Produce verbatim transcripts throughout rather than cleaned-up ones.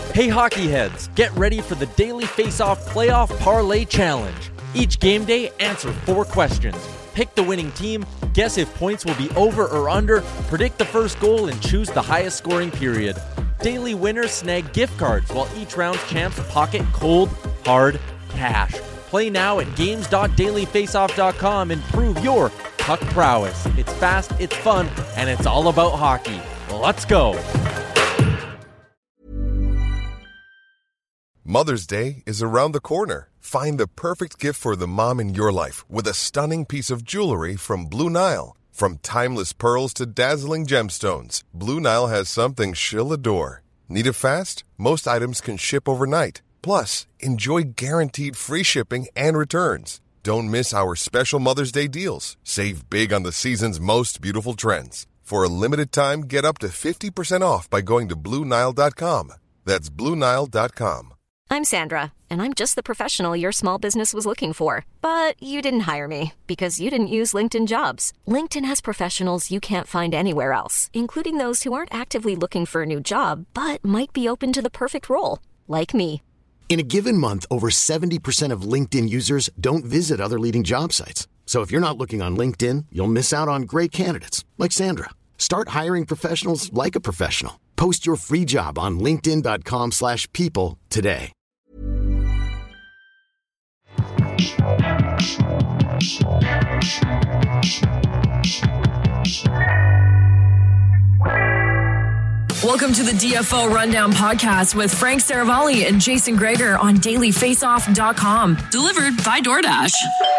Hey hockey heads, get ready for the Daily Face-Off Playoff Parlay Challenge. Each game day, answer four questions. Pick the winning team, guess if points will be over or under, predict the first goal, and choose the highest scoring period. Daily winners snag gift cards, while each round's champs pocket cold, hard cash. Play now at games dot daily face off dot com and prove your puck prowess. It's fast, it's fun, and it's all about hockey. Let's go! Mother's Day is around the corner. Find the perfect gift for the mom in your life with a stunning piece of jewelry from Blue Nile. From timeless pearls to dazzling gemstones, Blue Nile has something she'll adore. Need it fast? Most items can ship overnight. Plus, enjoy guaranteed free shipping and returns. Don't miss our special Mother's Day deals. Save big on the season's most beautiful trends. For a limited time, get up to fifty percent off by going to blue nile dot com. That's blue nile dot com. I'm Sandra, and I'm just the professional your small business was looking for. But you didn't hire me because you didn't use LinkedIn Jobs. LinkedIn has professionals you can't find anywhere else, including those who aren't actively looking for a new job, but might be open to the perfect role, like me. In a given month, over seventy percent of LinkedIn users don't visit other leading job sites. So if you're not looking on LinkedIn, you'll miss out on great candidates like Sandra. Start hiring professionals like a professional. Post your free job on linkedin dot com slash people today. Welcome to the D F O Rundown Podcast with Frank Saravalli and Jason Gregor on daily face off dot com. Delivered by DoorDash.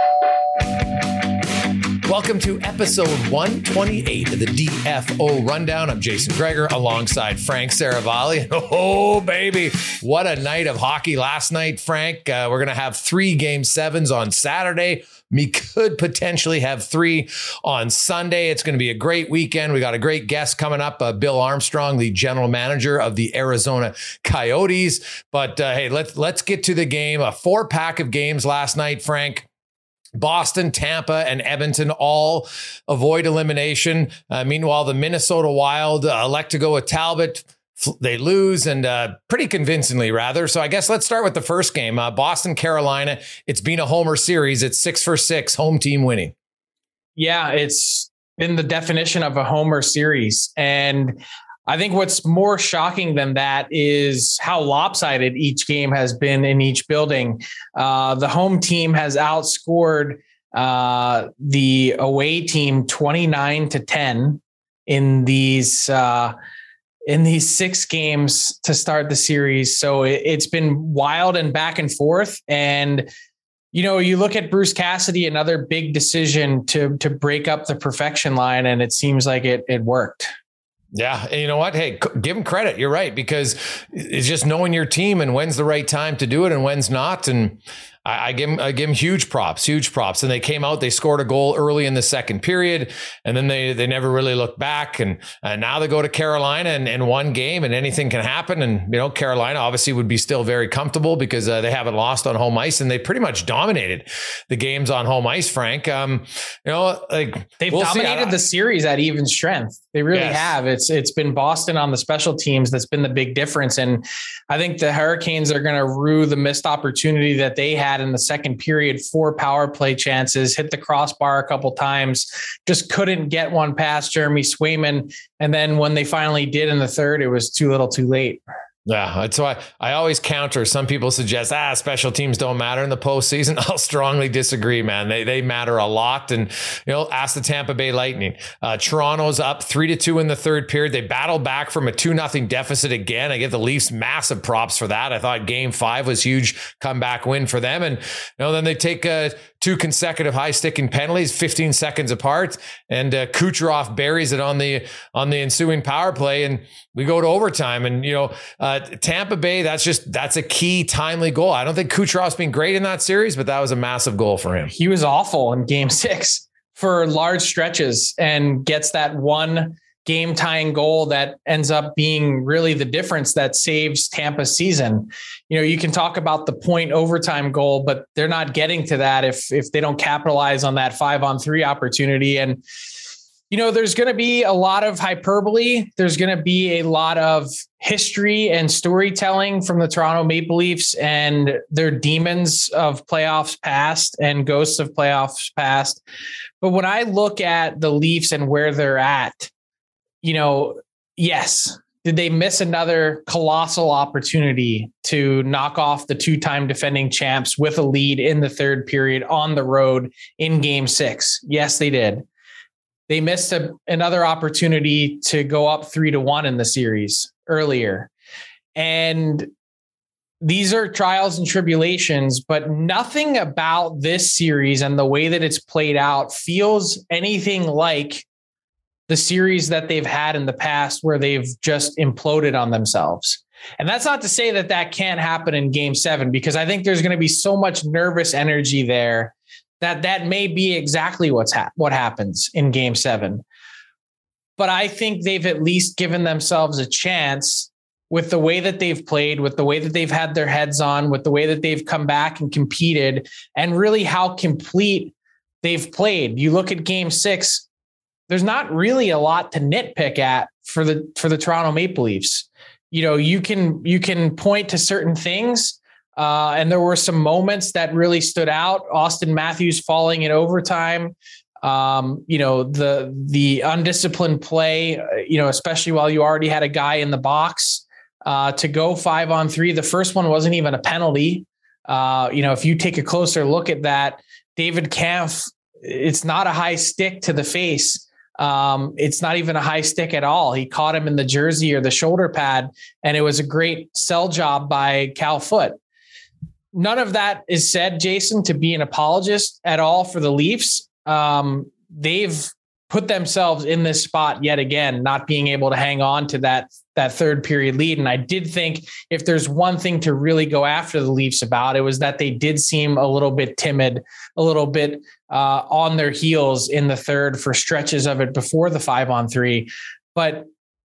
Welcome to episode one twenty-eight of the D F O Rundown. I'm Jason Gregor alongside Frank Saravalli. Oh, baby. What a night of hockey last night, Frank. Uh, we're going to have three game sevens on Saturday. We could potentially have three on Sunday. It's going to be a great weekend. We got a great guest coming up, uh, Bill Armstrong, the general manager of the Arizona Coyotes. But uh, hey, let's let's get to the game. A four pack of games last night, Frank. Boston, Tampa, and Edmonton all avoid elimination. Uh, meanwhile, the Minnesota Wild uh, elect to go with Talbot. They lose, and uh, pretty convincingly, rather. So I guess let's start with the first game. Uh, Boston, Carolina. It's been a homer series. It's six for six, home team winning. Yeah, it's been the definition of a homer series. And I think what's more shocking than that is how lopsided each game has been in each building. Uh, the home team has outscored uh, the away team twenty-nine to ten in these uh, in these six games to start the series. So it, it's been wild and back and forth. And you know, you look at Bruce Cassidy, another big decision to to break up the perfection line, and it seems like it it worked. Yeah. And you know what? Hey, give him credit. You're right, because it's just knowing your team and when's the right time to do it and when's not. And I, I give him, I give him huge props, huge props. And they came out, they scored a goal early in the second period, and then they, they never really looked back. And uh, now they go to Carolina and, and one game, and anything can happen. And, you know, Carolina obviously would be still very comfortable because uh, they haven't lost on home ice, and they pretty much dominated the games on home ice, Frank. Um, you know, like they've we'll dominated the series at even strength. They really yes. have. It's it's been Boston on the special teams that's been the big difference. And I think the Hurricanes are going to rue the missed opportunity that they had in the second period. Four power play chances, hit the crossbar a couple times, just couldn't get one past Jeremy Swayman. And then when they finally did in the third, it was too little too late. Yeah, that's why I always counter. Some people suggest, ah, special teams don't matter in the postseason. I'll strongly disagree, man. They they matter a lot. And, you know, ask the Tampa Bay Lightning. Uh, Toronto's up three to two in the third period. They battled back from a two nothing deficit again. I give the Leafs massive props for that. I thought game five was huge comeback win for them. And, you know, then they take uh, two consecutive high sticking penalties, fifteen seconds apart. And uh, Kucherov buries it on the on the ensuing power play. And we go to overtime. And, you know, uh, Tampa Bay, that's just, that's a key timely goal. I don't think Kucherov's been great in that series, but that was a massive goal for him. He was awful in game six for large stretches and gets that one game tying goal that ends up being really the difference that saves Tampa's season. You know, you can talk about the point overtime goal, but they're not getting to that if, if they don't capitalize on that five on three opportunity. And You know, there's going to be a lot of hyperbole. There's going to be a lot of history and storytelling from the Toronto Maple Leafs and their demons of playoffs past and ghosts of playoffs past. But when I look at the Leafs and where they're at, you know, yes, did they miss another colossal opportunity to knock off the two-time defending champs with a lead in the third period on the road in game six? Yes, they did. They missed a, another opportunity to go up three to one in the series earlier. And these are trials and tribulations, but nothing about this series and the way that it's played out feels anything like the series that they've had in the past where they've just imploded on themselves. And that's not to say that that can't happen in game seven, because I think there's going to be so much nervous energy there that that may be exactly what's ha- what happens in game seven. But I think they've at least given themselves a chance with the way that they've played, with the way that they've had their heads on, with the way that they've come back and competed, and really how complete they've played. You look at game six, there's not really a lot to nitpick at for the, for the Toronto Maple Leafs. You know, you can, you can point to certain things, Uh, and there were some moments that really stood out. Austin Matthews falling in overtime. Um, you know, the the undisciplined play, you know, especially while you already had a guy in the box uh, to go five on three. The first one wasn't even a penalty. Uh, you know, if you take a closer look at that, David Kampf, it's not a high stick to the face. Um, it's not even a high stick at all. He caught him in the jersey or the shoulder pad, and it was a great sell job by Cal Foote. None of that is said, Jason, to be an apologist at all for the Leafs. Um, they've put themselves in this spot yet again, not being able to hang on to that, that third period lead. And I did think if there's one thing to really go after the Leafs about, it was that they did seem a little bit timid, a little bit uh, on their heels in the third for stretches of it before the five on three. But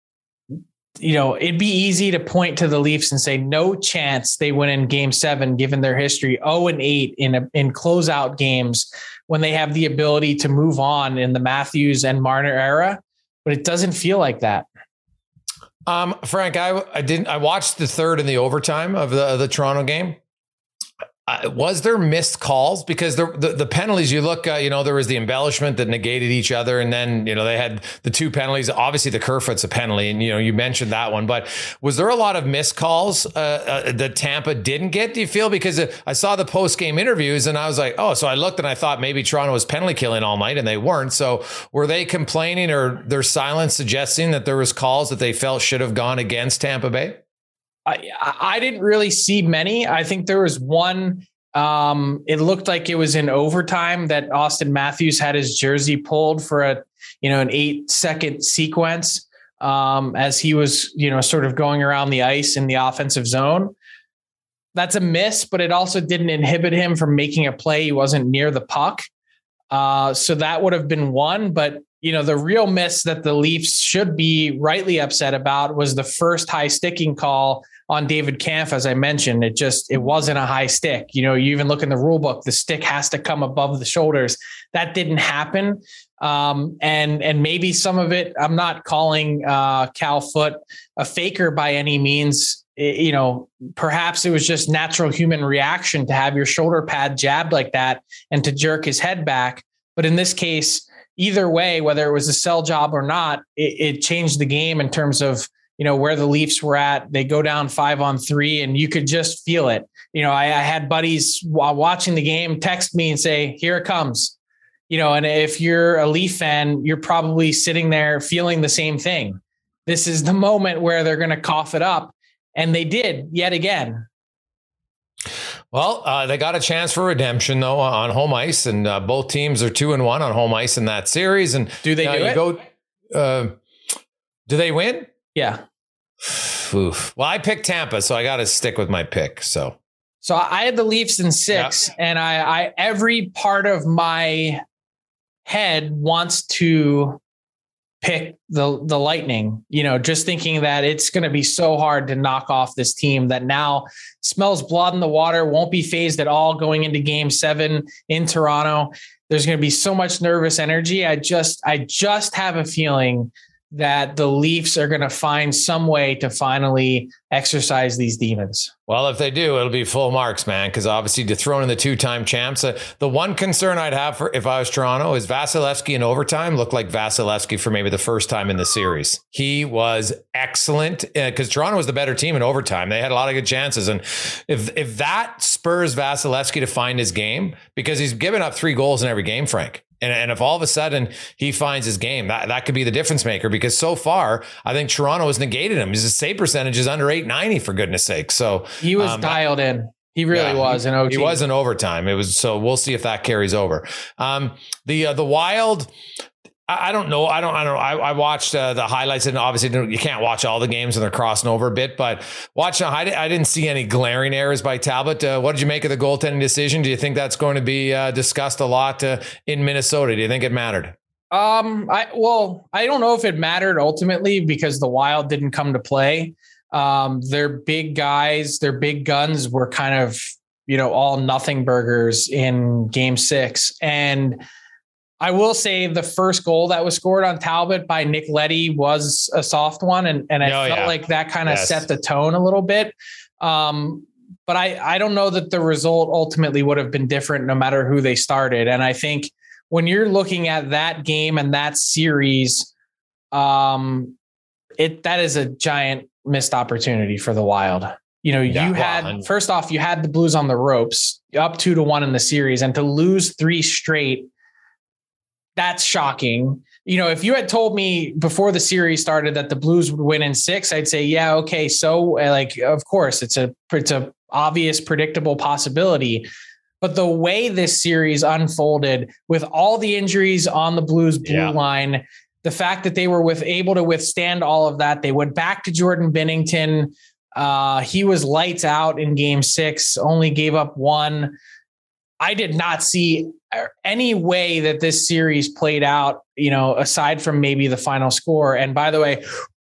you know, it'd be easy to point to the Leafs and say no chance they win in game seven, given their history oh and eight in a, in closeout games when they have the ability to move on in the Matthews and Marner era. But it doesn't feel like that. Um, Frank, I, I didn't, I watched the third and the overtime of the, of the Toronto game. Uh, was there missed calls? Because the, the, the penalties, you look, uh, you know, there was the embellishment that negated each other. And then, you know, they had the two penalties. Obviously, the Kerfoot's a penalty. And, you know, you mentioned that one. But was there a lot of missed calls uh, uh, that Tampa didn't get, do you feel? Because I saw the post-game interviews and I was like, oh, so I looked and I thought maybe Toronto was penalty killing all night and they weren't. So were they complaining or their silence suggesting that there was calls that they felt should have gone against Tampa Bay? I, I didn't really see many. I think there was one. Um, it looked like it was in overtime that Austin Matthews had his jersey pulled for a, you know, an eight second sequence um, as he was, you know, sort of going around the ice in the offensive zone. That's a miss, but it also didn't inhibit him from making a play. He wasn't near the puck. Uh, so that would have been one, but you know, the real miss that the Leafs should be rightly upset about was the first high sticking call on David Kampf. As I mentioned, it just, it wasn't a high stick. You know, you even look in the rule book, the stick has to come above the shoulders. That didn't happen. Um, and, and maybe some of it, I'm not calling uh, Cal Foote a faker by any means. It, you know, perhaps it was just natural human reaction to have your shoulder pad jabbed like that and to jerk his head back. But in this case, either way, whether it was a sell job or not, it, it changed the game in terms of, you know, where the Leafs were at. They go down five on three and you could just feel it. You know, I, I had buddies while watching the game text me and say, here it comes, you know, and if you're a Leaf fan, you're probably sitting there feeling the same thing. This is the moment where they're going to cough it up. And they did yet again. Well, uh, they got a chance for redemption, though, on home ice, and uh, both teams are two and one on home ice in that series. And do they uh, do you it? Go, uh, do they win? Yeah. Oof. Well, I picked Tampa, so I got to stick with my pick. So, so I had the Leafs in six, yeah. and I, I every part of my head wants to pick the the Lightning, you know, just thinking that it's going to be so hard to knock off this team that now smells blood in the water, won't be phased at all going into game seven in Toronto. There's going to be so much nervous energy. I just, I just have a feeling that the Leafs are going to find some way to finally exercise these demons. Well, if they do, it'll be full marks, man, because obviously dethroning the two-time champs. Uh, the one concern I'd have for if I was Toronto is Vasilevsky in overtime looked like Vasilevsky for maybe the first time in the series. He was excellent because uh, Toronto was the better team in overtime. They had a lot of good chances. And if if that spurs Vasilevsky to find his game, because he's given up three goals in every game, Frank. And, and if all of a sudden he finds his game, that, that could be the difference maker, because so far, I think Toronto has negated him. His save percentage is under eight ninety, for goodness sake. So he was um, dialed in. He really yeah, was in O T. He was in overtime. It was, so we'll see if that carries over. Um, the, uh, the Wild, I don't know. I don't, I don't know. I, I watched uh, the highlights, and obviously you can't watch all the games and they're crossing over a bit, but watching, I, I didn't see any glaring errors by Talbot. Uh, what did you make of the goaltending decision? Do you think that's going to be uh, discussed a lot uh, in Minnesota? Do you think it mattered? Um, I, well, I don't know if it mattered ultimately because the Wild didn't come to play. Um, their big guys, their big guns were kind of, you know, all nothing burgers in game six. And I will say the first goal that was scored on Talbot by Nick Leddy was a soft one. And, and I oh, felt yeah. like that kind of yes. set the tone a little bit. Um, but I, I don't know that the result ultimately would have been different no matter who they started. And I think when you're looking at that game and that series, um, it, that is a giant missed opportunity for the Wild. You know, yeah, you had, well, first off, you had the Blues on the ropes up two to one in the series, and to lose three straight, that's shocking. You know, if you had told me before the series started that the Blues would win in six, I'd say, yeah, okay. So like, of course it's a, it's a obvious, predictable possibility, but the way this series unfolded with all the injuries on the Blues blue yeah. line, the fact that they were with able to withstand all of that, they went back to Jordan Binnington. Uh, he was lights out in game six, only gave up one. I did not see any way that this series played out, you know, aside from maybe the final score. And by the way,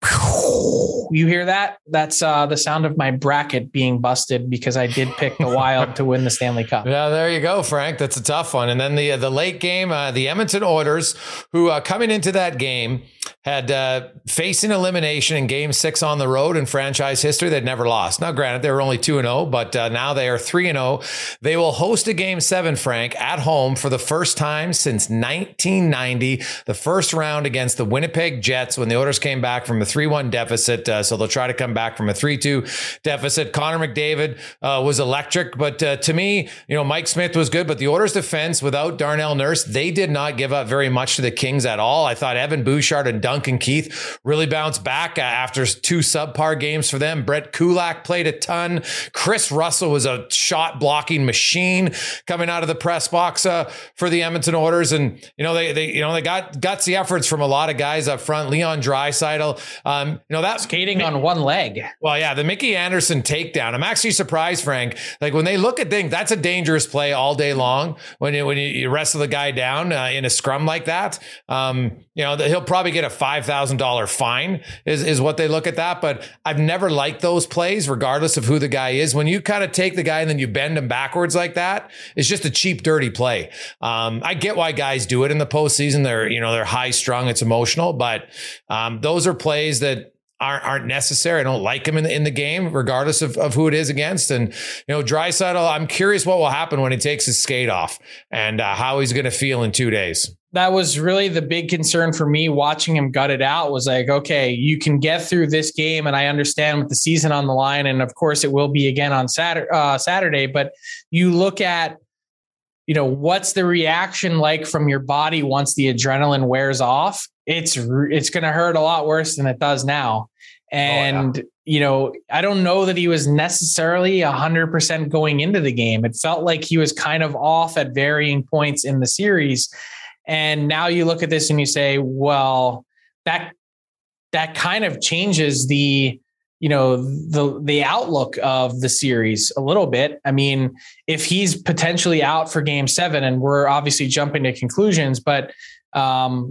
you hear that? That's uh, the sound of my bracket being busted because I did pick the Wild to win the Stanley Cup. Yeah, there you go, Frank. That's a tough one. And then the the late game, uh, the Edmonton Oilers, who uh, coming into that game had uh, facing elimination in game six on the road in franchise history. They'd never lost. Now, granted, they were only two and oh, but uh, now they are three and oh. They will host a game seven, Frank, at home for the first time since nineteen ninety, the first round against the Winnipeg Jets when the Oilers came back from a three one deficit. Uh, so they'll try to come back from a three two deficit. Connor McDavid uh, was electric, but uh, to me, you know, Mike Smith was good, but the Oilers defense without Darnell Nurse, they did not give up very much to the Kings at all. I thought Evan Bouchard and Duncan Keith really bounced back uh, after two subpar games for them. Brett Kulak played a ton. Chris Russell was a shot blocking machine coming out of the press box uh, for the Edmonton Oilers. And, you know, they, they, you know, they got gutsy efforts from a lot of guys up front. Leon Draisaitl, um, you know, that skating on one leg. Well, yeah, the Mickey Anderson takedown. I'm actually surprised, Frank. Like when they look at things, that's a dangerous play all day long. When you, when you wrestle the guy down uh, in a scrum like that, um, you know, he'll probably get a five thousand dollars fine is, is what they look at that. But I've never liked those plays, regardless of who the guy is. When you kind of take the guy and then you bend him backwards like that, it's just a cheap, dirty play. Um, I get why guys do it in the postseason. They're, you know, they're high strung. It's emotional, but um, those are plays that aren't, aren't necessary. I don't like him in the, in the game, regardless of, of who it is against. And, you know, Draisaitl, I'm curious what will happen when he takes his skate off and uh, how he's going to feel in two days. That was really the big concern for me watching him gut it out was like, okay, you can get through this game. And I understand with the season on the line. And of course it will be again on Saturday, uh, Saturday, but you look at, you know, what's the reaction like from your body once the adrenaline wears off? It's, it's going to hurt a lot worse than it does now. And, oh, yeah. you know, I don't know that he was necessarily a hundred percent going into the game. It felt like he was kind of off at varying points in the series. And now you look at this and you say, well, that, that kind of changes the, you know, the, the outlook of the series a little bit. I mean, if he's potentially out for game seven, and we're obviously jumping to conclusions, but um,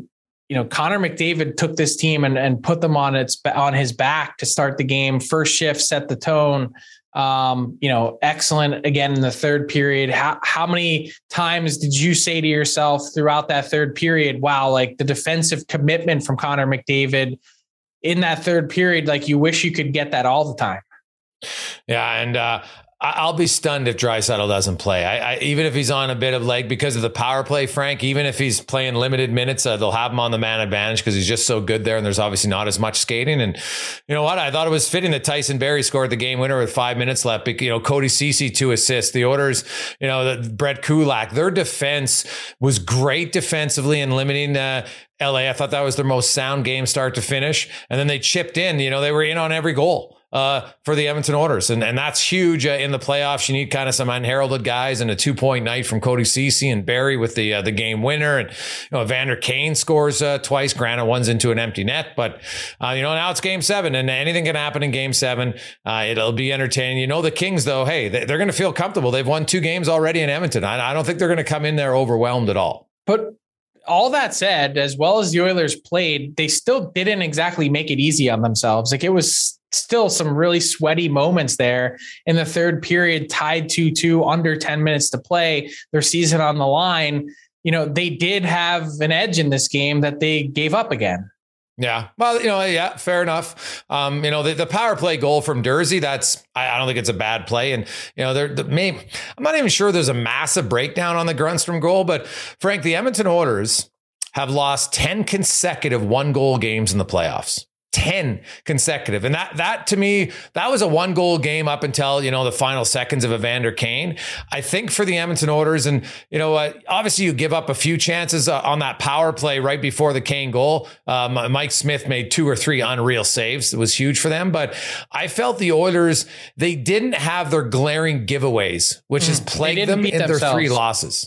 you know, Connor McDavid took this team and, and put them on its on his back to start the game. First shift set the tone. Um, you know, excellent again in the third period. How how many times did you say to yourself throughout that third period, wow, like the defensive commitment from Connor McDavid in that third period, like you wish you could get that all the time? Yeah, and uh I'll be stunned if Draisaitl doesn't play. I, I, even if he's on a bit of leg because of the power play, Frank, even if he's playing limited minutes, uh, they'll have him on the man advantage because he's just so good there. And there's obviously not as much skating. And you know what? I thought it was fitting that Tyson Barrie scored the game winner with five minutes left. You know, Cody Ceci, two assists. The Oilers, you know, the, Brett Kulak, their defense was great defensively and limiting uh, L A. I thought that was their most sound game start to finish. And then they chipped in, you know, they were in on every goal. Uh, for the Edmonton Oilers. And, and that's huge uh, in the playoffs. You need kind of some unheralded guys and a two point night from Cody Ceci and Barrie with the uh, the game winner. And, you know, Evander Kane scores uh, twice. Granted, one's into an empty net. But, uh, you know, now it's game seven and anything can happen in game seven. Uh, it'll be entertaining. You know, the Kings, though, hey, they, they're going to feel comfortable. They've won two games already in Edmonton. I, I don't think they're going to come in there overwhelmed at all. But all that said, as well as the Oilers played, they still didn't exactly make it easy on themselves. Like it was still some really sweaty moments there in the third period, tied two two, under ten minutes to play, their season on the line. You know, they did have an edge in this game that they gave up again. Yeah. Well, you know, yeah, fair enough. Um, you know, the, the power play goal from Durzi, that's, I, I don't think it's a bad play. And, you know, they're the maybe, I'm not even sure there's a massive breakdown on the Grundstrom goal, but Frank, the Edmonton Oilers have lost ten consecutive one goal games in the playoffs. ten consecutive. And that, that to me, that was a one goal game up until, you know, the final seconds of Evander Kane. I think for the Edmonton Oilers, and, you know, uh, obviously you give up a few chances uh, on that power play right before the Kane goal. Um, Mike Smith made two or three unreal saves. It was huge for them. But I felt the Oilers, they didn't have their glaring giveaways, which mm, has plagued them in themselves. Their three losses.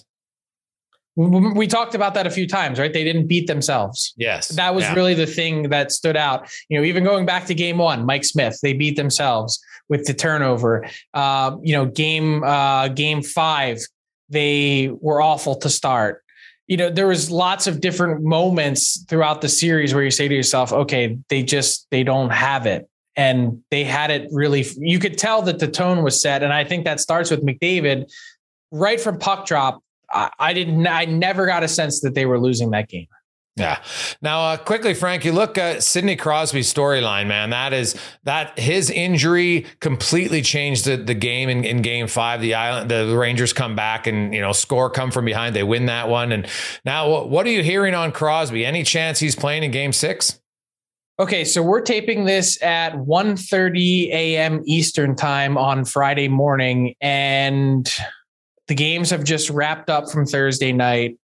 We talked about that a few times, right? They didn't beat themselves. Yes. That was yeah. really the thing that stood out. You know, even going back to game one, Mike Smith, they beat themselves with the turnover. Uh, you know, game, uh, game five, they were awful to start. You know, there was lots of different moments throughout the series where you say to yourself, okay, they just, they don't have it. And they had it really, you could tell that the tone was set. And I think that starts with McDavid right from puck drop. I didn't, I never got a sense that they were losing that game. Yeah. Now, uh, quickly, Frank, you look at Sidney Crosby's storyline, man. That is that his injury completely changed the, the game in, in game five. The island, the Rangers come back and, you know, score, come from behind. They win that one. And now what are you hearing on Crosby? Any chance he's playing in game six? Okay, so we're taping this at one thirty a.m. Eastern time on Friday morning, and the games have just wrapped up from Thursday night.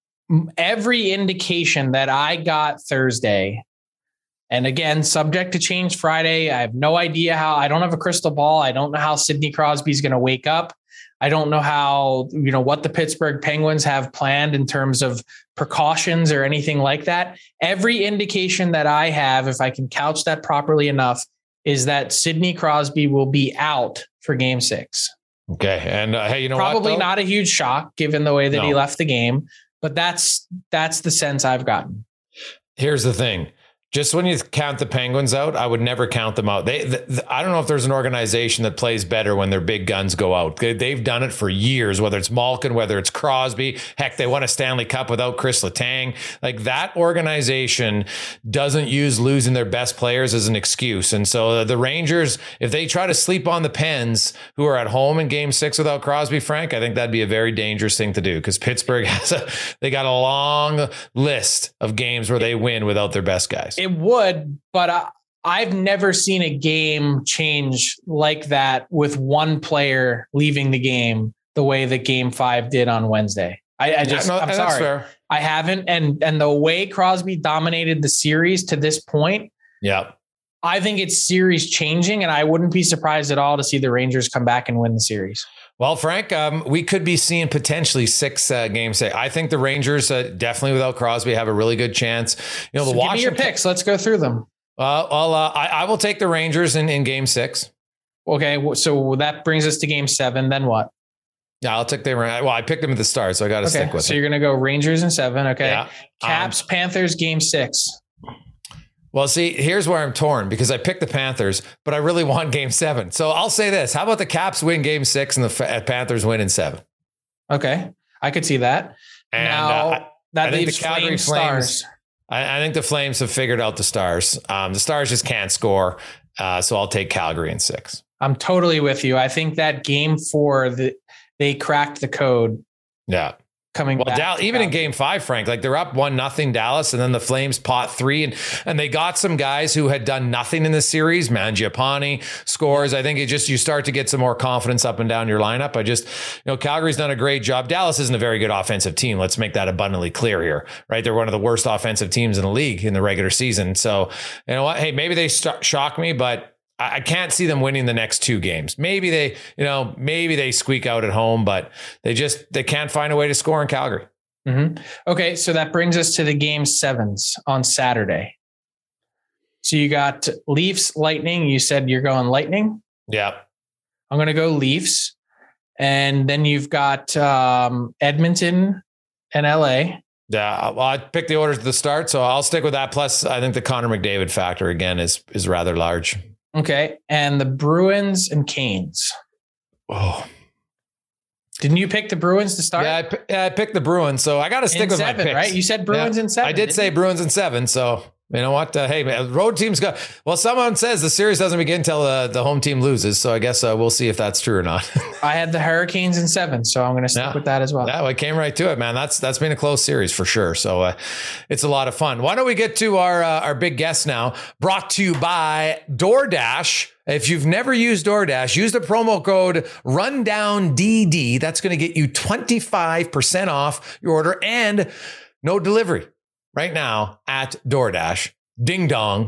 Every indication that I got Thursday, and again, subject to change Friday. I have no idea how, I don't have a crystal ball. I don't know how Sidney Crosby is going to wake up. I don't know how, you know, what the Pittsburgh Penguins have planned in terms of precautions or anything like that. Every indication that I have, if I can couch that properly enough, is that Sidney Crosby will be out for game six. Okay. And uh, hey, you know Probably what, not a huge shock given the way that no. he left the game, but that's, that's the sense I've gotten. Here's the thing. Just when you count the Penguins out, I would never count them out. They, the, the, I don't know if there's an organization that plays better when their big guns go out. They, they've done it for years, whether it's Malkin, whether it's Crosby. Heck, they won a Stanley Cup without Chris Letang. Like, that organization doesn't use losing their best players as an excuse. And so the Rangers, if they try to sleep on the Pens, who are at home in game six without Crosby, Frank, I think that'd be a very dangerous thing to do, because Pittsburgh has a, they got a long list of games where they win without their best guys. It would, but I, I've never seen a game change like that with one player leaving the game the way that game five did on Wednesday. I, I just, yeah, no, I'm sorry. Fair. I haven't. And, and the way Crosby dominated the series to this point. Yeah. I think it's series changing, and I wouldn't be surprised at all to see the Rangers come back and win the series. Well, Frank, um, we could be seeing potentially six uh, games. I think the Rangers, uh, definitely without Crosby, have a really good chance. You know, the so Washington. Give me your picks. Let's go through them. Uh, well, uh, I, I will take the Rangers in, in game six. Okay, so that brings us to game seven. Then what? Yeah, I'll take them. Well, I picked them at the start, so I got to okay, stick with so it. you're going to go Rangers in seven. Okay. Yeah. Caps, Um, Panthers, game six. Well, see, here's where I'm torn because I picked the Panthers, but I really want game seven. So I'll say this. How about the Caps win game six and the Panthers win in seven? Okay. I could see that. And now, uh, that I think the leaves Calgary Flames, Flames, Stars. I, I think the Flames have figured out the Stars. Um, the Stars just can't score. Uh, so I'll take Calgary in six. I'm totally with you. I think that game four, the, they cracked the code. Yeah. Coming well, back Dallas, even in game five, Frank, like they're up one nothing Dallas, and then the Flames pot three, and and they got some guys who had done nothing in the series. Mangiapane scores. I think it just you start to get some more confidence up and down your lineup. I just, you know, Calgary's done a great job. Dallas isn't a very good offensive team. Let's make that abundantly clear here, right? They're one of the worst offensive teams in the league in the regular season. So you know what? Hey, maybe they st- shock me, but I can't see them winning the next two games. Maybe they, you know, maybe they squeak out at home, but they just, they can't find a way to score in Calgary. Mm-hmm. Okay. So that brings us to the game sevens on Saturday. So you got Leafs, Lightning. You said you're going Lightning. Yeah. I'm going to go Leafs. And then you've got um, Edmonton and L A. Yeah, well, I picked the orders at the start, so I'll stick with that. Plus, I think the Connor McDavid factor again is is rather large. Okay. And the Bruins and Canes. Oh, didn't you pick the Bruins to start? Yeah, I, yeah, I picked the Bruins, so I got to stick in with seven, my picks. Right? You said Bruins yeah, in seven. I did say you? Bruins in seven, so you know what? Uh, hey, man, road teams go. Well, someone says the series doesn't begin until uh, the home team loses, so I guess uh, we'll see if that's true or not. I had the Hurricanes in seven, so I'm going to stick yeah. with that as well. Yeah, well, it came right to it, man. That's that's been a close series for sure. So uh, it's a lot of fun. Why don't we get to our uh, our big guest now? Brought to you by DoorDash. If you've never used DoorDash, use the promo code Rundown D D. That's going to get you twenty-five percent off your order and no delivery right now at DoorDash. Ding dong.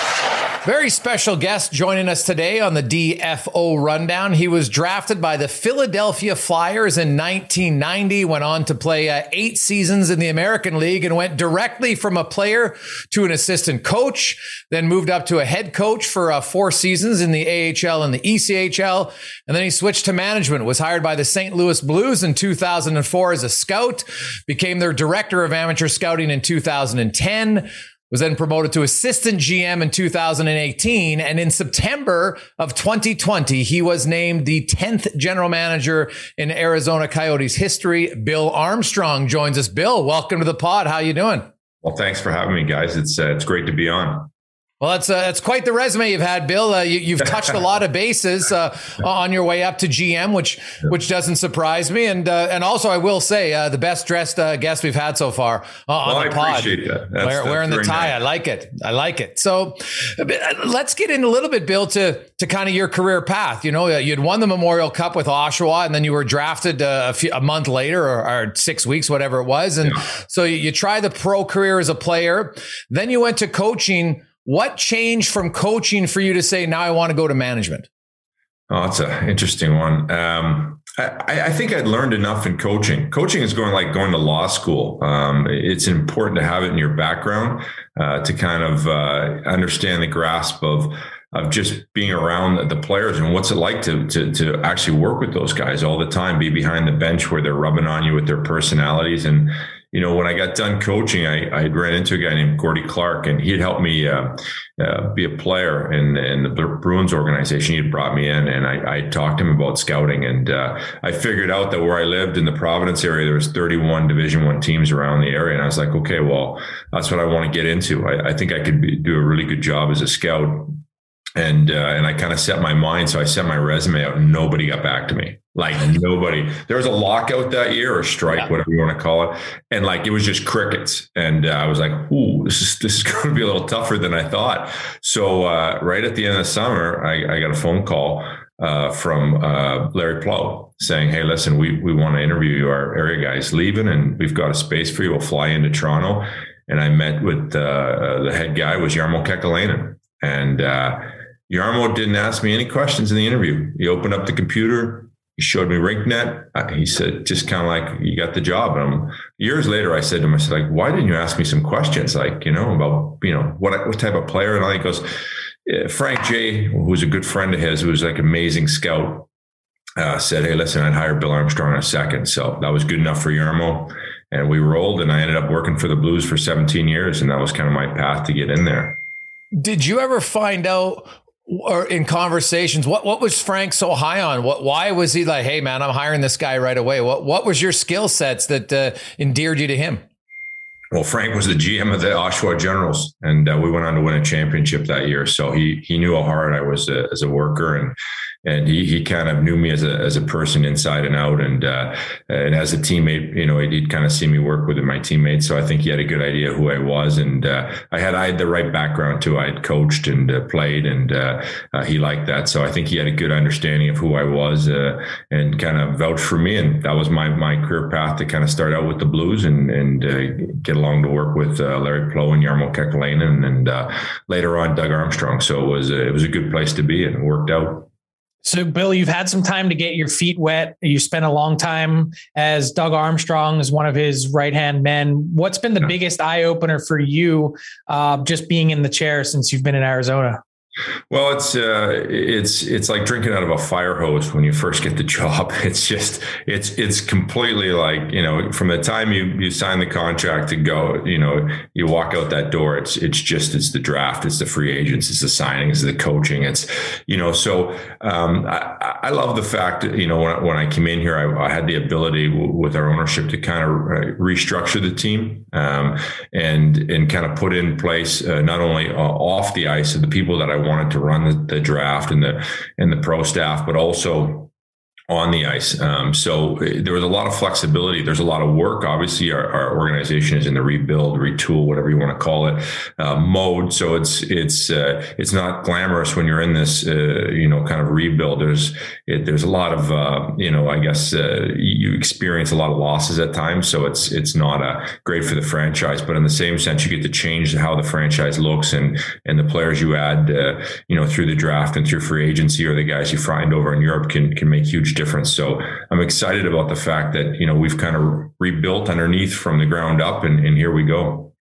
Very special guest joining us today on the D F O Rundown. He was drafted by the Philadelphia Flyers in nineteen ninety, went on to play uh, eight seasons in the American League and went directly from a player to an assistant coach, then moved up to a head coach for uh, four seasons in the A H L and the E C H L. And then he switched to management, was hired by the Saint Louis Blues in two thousand four as a scout, became their director of amateur scouting in two thousand ten, was then promoted to assistant G M in two thousand eighteen. And in September of twenty twenty, he was named the tenth general manager in Arizona Coyotes history. Bill Armstrong joins us. Bill, welcome to the pod. How you doing? Well, thanks for having me, guys. It's uh, it's great to be on. Well, that's uh, that's quite the resume you've had, Bill. Uh, you, you've touched a lot of bases uh, on your way up to G M, which which doesn't surprise me. And uh, and also, I will say, uh, the best dressed uh, guest we've had so far uh, on well, the pod. I appreciate that. That's, Wear, that's wearing the tie, nice. I like it. I like it. So let's get in a little bit, Bill, to to kind of your career path. You know, you'd won the Memorial Cup with Oshawa, and then you were drafted uh, a, few, a month later, or, or six weeks, whatever it was. And yeah. so you, you try the pro career as a player. Then you went to coaching. What changed from coaching for you to say, now I want to go to management? Oh, that's an interesting one. Um, I, I think I'd learned enough in coaching. Coaching is going like going to law school. Um, it's important to have it in your background uh, to kind of uh, understand the grasp of of just being around the players and what's it like to, to to actually work with those guys all the time, be behind the bench where they're rubbing on you with their personalities. And you know, when I got done coaching, I, I ran into a guy named Gordy Clark, and he'd helped me uh, uh, be a player in, in the Bruins organization. He'd brought me in, and I, I talked to him about scouting. And uh, I figured out that where I lived in the Providence area, there was thirty-one Division One teams around the area. And I was like, okay, well, that's what I want to get into. I, I think I could be, do a really good job as a scout. And uh, and I kind of set my mind. So I sent my resume out, and nobody got back to me. Like nobody. There was a lockout that year, or strike, yeah. whatever you want to call it. And like, it was just crickets. And uh, I was like, ooh, this is, this is going to be a little tougher than I thought. So uh, right at the end of the summer, I, I got a phone call uh, from uh, Larry Plow saying, hey, listen, we, we want to interview you. Our area guy's leaving, and we've got a space for you. We'll fly into Toronto. And I met with uh, the head guy was Jarmo Kekalainen. And uh, Jarmo didn't ask me any questions in the interview. He opened up the computer. He showed me RinkNet. Uh, he said, just kind of like, you got the job. And I'm, years later, I said to him, I said, like, why didn't you ask me some questions? Like, you know, about, you know, what, what type of player? And all he goes, Frank J, who's a good friend of his, who was like an amazing scout. uh, said, hey, listen, I'd hire Bill Armstrong in a second. So that was good enough for Jarmo. And we rolled, and I ended up working for the Blues for seventeen years. And that was kind of my path to get in there. Did you ever find out, or in conversations, what, what was Frank so high on? What, why was he like, hey man, I'm hiring this guy right away? What, what was your skill sets that uh, endeared you to him? Well, Frank was the G M of the Oshawa Generals, and uh, we went on to win a championship that year. So he he knew how hard I was uh, as a worker, and and he he kind of knew me as a as a person inside and out, and uh, and as a teammate, you know, he'd kind of see me work with my teammates. So I think he had a good idea who I was, and uh, I had I had the right background too. I had coached and uh, played, and uh, uh, he liked that. So I think he had a good understanding of who I was, uh, and kind of vouched for me. And that was my my career path to kind of start out with the Blues and and uh, get along to work with uh, Larry Plow and Jarmo Kekalainen, and uh, later on Doug Armstrong. So it was a, it was a good place to be, and it worked out. So, Bill, you've had some time to get your feet wet. You spent a long time as Doug Armstrong as one of his right-hand men. What's been the yeah. biggest eye-opener for you uh, just being in the chair since you've been in Arizona? Well, it's uh, it's it's like drinking out of a fire hose when you first get the job. It's just it's it's completely like, you know, from the time you you sign the contract to go, you know, you walk out that door. It's it's just it's the draft, it's the free agents, it's the signings, it's the coaching. It's, you know, so um, I, I love the fact that, you know, when, when I came in here, I, I had the ability w- with our ownership to kind of restructure the team um, and and kind of put in place uh, not only uh, off the ice of the people that I wanted to run the, the draft and the and the pro staff, but also on the ice. Um, so there was a lot of flexibility. There's a lot of work. Obviously, our, our organization is in the rebuild, retool, whatever you want to call it, uh, mode. So it's it's uh, it's not glamorous when you're in this, uh, you know, kind of rebuild. There's it, there's a lot of, uh, you know, I guess uh, you experience a lot of losses at times. So it's it's not uh, great for the franchise. But in the same sense, you get to change how the franchise looks, and and the players you add, uh, you know, through the draft and through free agency, or the guys you find over in Europe can can make huge difference. So I'm excited about the fact that, you know, we've kind of rebuilt underneath from the ground up, and, and here we go.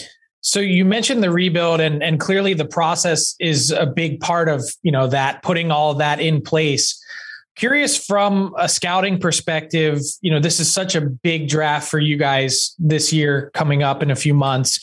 So you mentioned the rebuild, and, and clearly the process is a big part of, you know, that, putting all of that in place. Curious from a scouting perspective, you know, this is such a big draft for you guys this year coming up in a few months.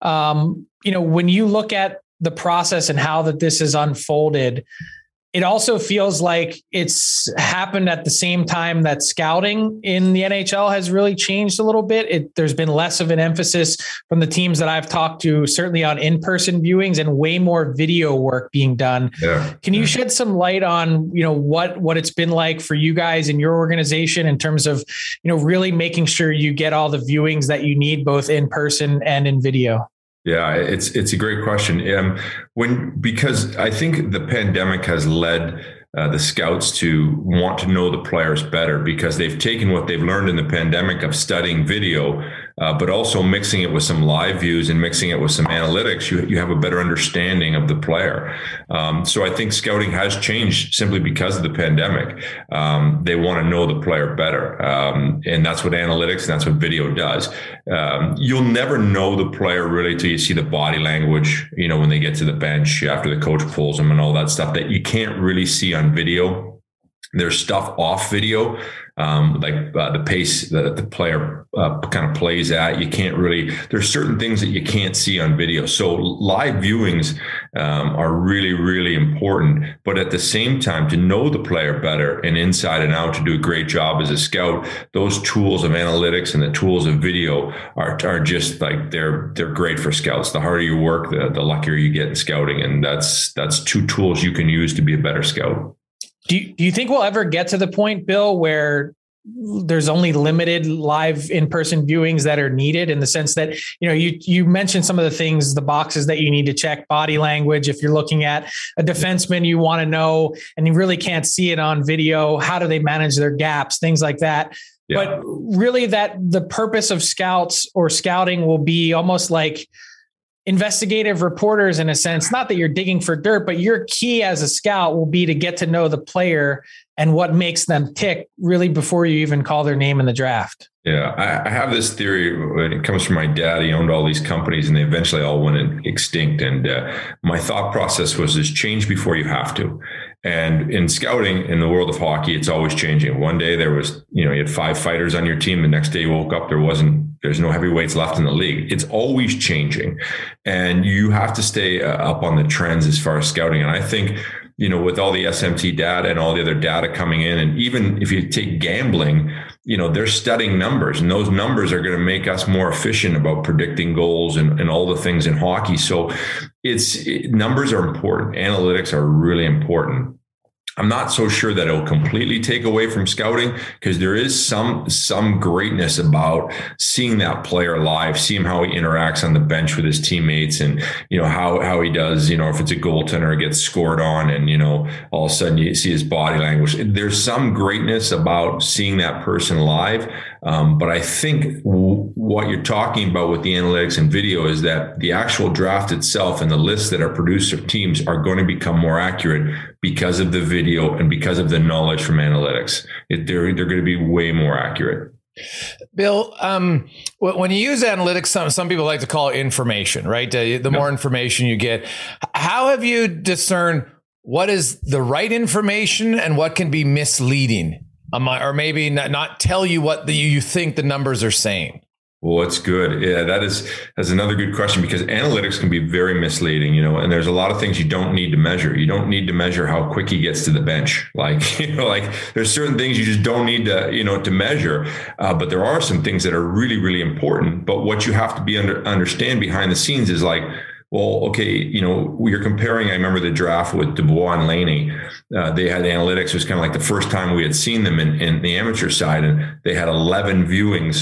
Um, you know, when you look at the process and how that this has unfolded, it also feels like it's happened at the same time that scouting in the N H L has really changed a little bit. It, there's been less of an emphasis from the teams that I've talked to, certainly on in-person viewings, and way more video work being done. Yeah. Can you shed some light on, you know, what, what it's been like for you guys in your organization in terms of, you know, really making sure you get all the viewings that you need, both in person and in video? Yeah, it's it's a great question. Um, when because I think the pandemic has led uh, the scouts to want to know the players better, because they've taken what they've learned in the pandemic of studying video, uh, but also mixing it with some live views and mixing it with some analytics. You you have a better understanding of the player. Um, so I think scouting has changed simply because of the pandemic. Um, they want to know the player better, um, and that's what analytics and that's what video does. Um, you'll never know the player really till you see the body language, you know, when they get to the bench after the coach pulls them and all that stuff that you can't really see on video. There's stuff off video, um, like uh, the pace that the player uh, kind of plays at. You can't really, there's certain things that you can't see on video. So live viewings um, are really, really important. But at the same time, to know the player better and inside and out, to do a great job as a scout, those tools of analytics and the tools of video are, are just like, they're, they're great for scouts. The harder you work, the, the luckier you get in scouting. And that's, that's two tools you can use to be a better scout. Do you, do you think we'll ever get to the point, Bill, where there's only limited live in-person viewings that are needed, in the sense that, you know, you, you mentioned some of the things, the boxes that you need to check, body language. If you're looking at a defenseman, you want to know, and you really can't see it on video, how do they manage their gaps, things like that. Yeah. But really that the purpose of scouts or scouting will be almost like investigative reporters, in a sense. Not that you're digging for dirt, but your key as a scout will be to get to know the player and what makes them tick, really, before you even call their name in the draft. Yeah, I, I have this theory. It comes from my dad. He owned all these companies and they eventually all went extinct. And uh, my thought process was, is change before you have to. And in scouting, in the world of hockey, it's always changing. One day there was, you know, you had five fighters on your team. The next day you woke up, there wasn't, there's no heavyweights left in the league. It's always changing. And you have to stay uh, up on the trends as far as scouting. And I think, you know, with all the S M T data and all the other data coming in, and even if you take gambling, you know, they're studying numbers, and those numbers are going to make us more efficient about predicting goals and, and all the things in hockey. So it's it, numbers are important. Analytics are really important. I'm not so sure that it'll completely take away from scouting, because there is some some greatness about seeing that player live, seeing how he interacts on the bench with his teammates, and you know how how he does. You know, if it's a goaltender, gets scored on, and you know all of a sudden you see his body language. There's some greatness about seeing that person live. Um, but I think w- what you're talking about with the analytics and video is that the actual draft itself and the lists that are produced of teams are going to become more accurate because of the video and because of the knowledge from analytics. It, they're, they're going to be way more accurate. Bill, um, when you use analytics, some, some people like to call it information, right? Uh, the more yeah. information you get, how have you discerned what is the right information and what can be misleading? Um, or maybe not, not tell you what the, you think the numbers are saying? Well, it's good. Yeah, that is that's another good question, because analytics can be very misleading, you know, and there's a lot of things you don't need to measure. You don't need to measure how quick he gets to the bench. Like, you know, like there's certain things you just don't need to, you know, to measure. Uh, but there are some things that are really, really important. But what you have to be under understand behind the scenes is like, well, okay, you know, you're comparing, I remember the draft with Dubois and Laney. Uh, they had analytics. It was kind of like the first time we had seen them in, in the amateur side, and they had eleven viewings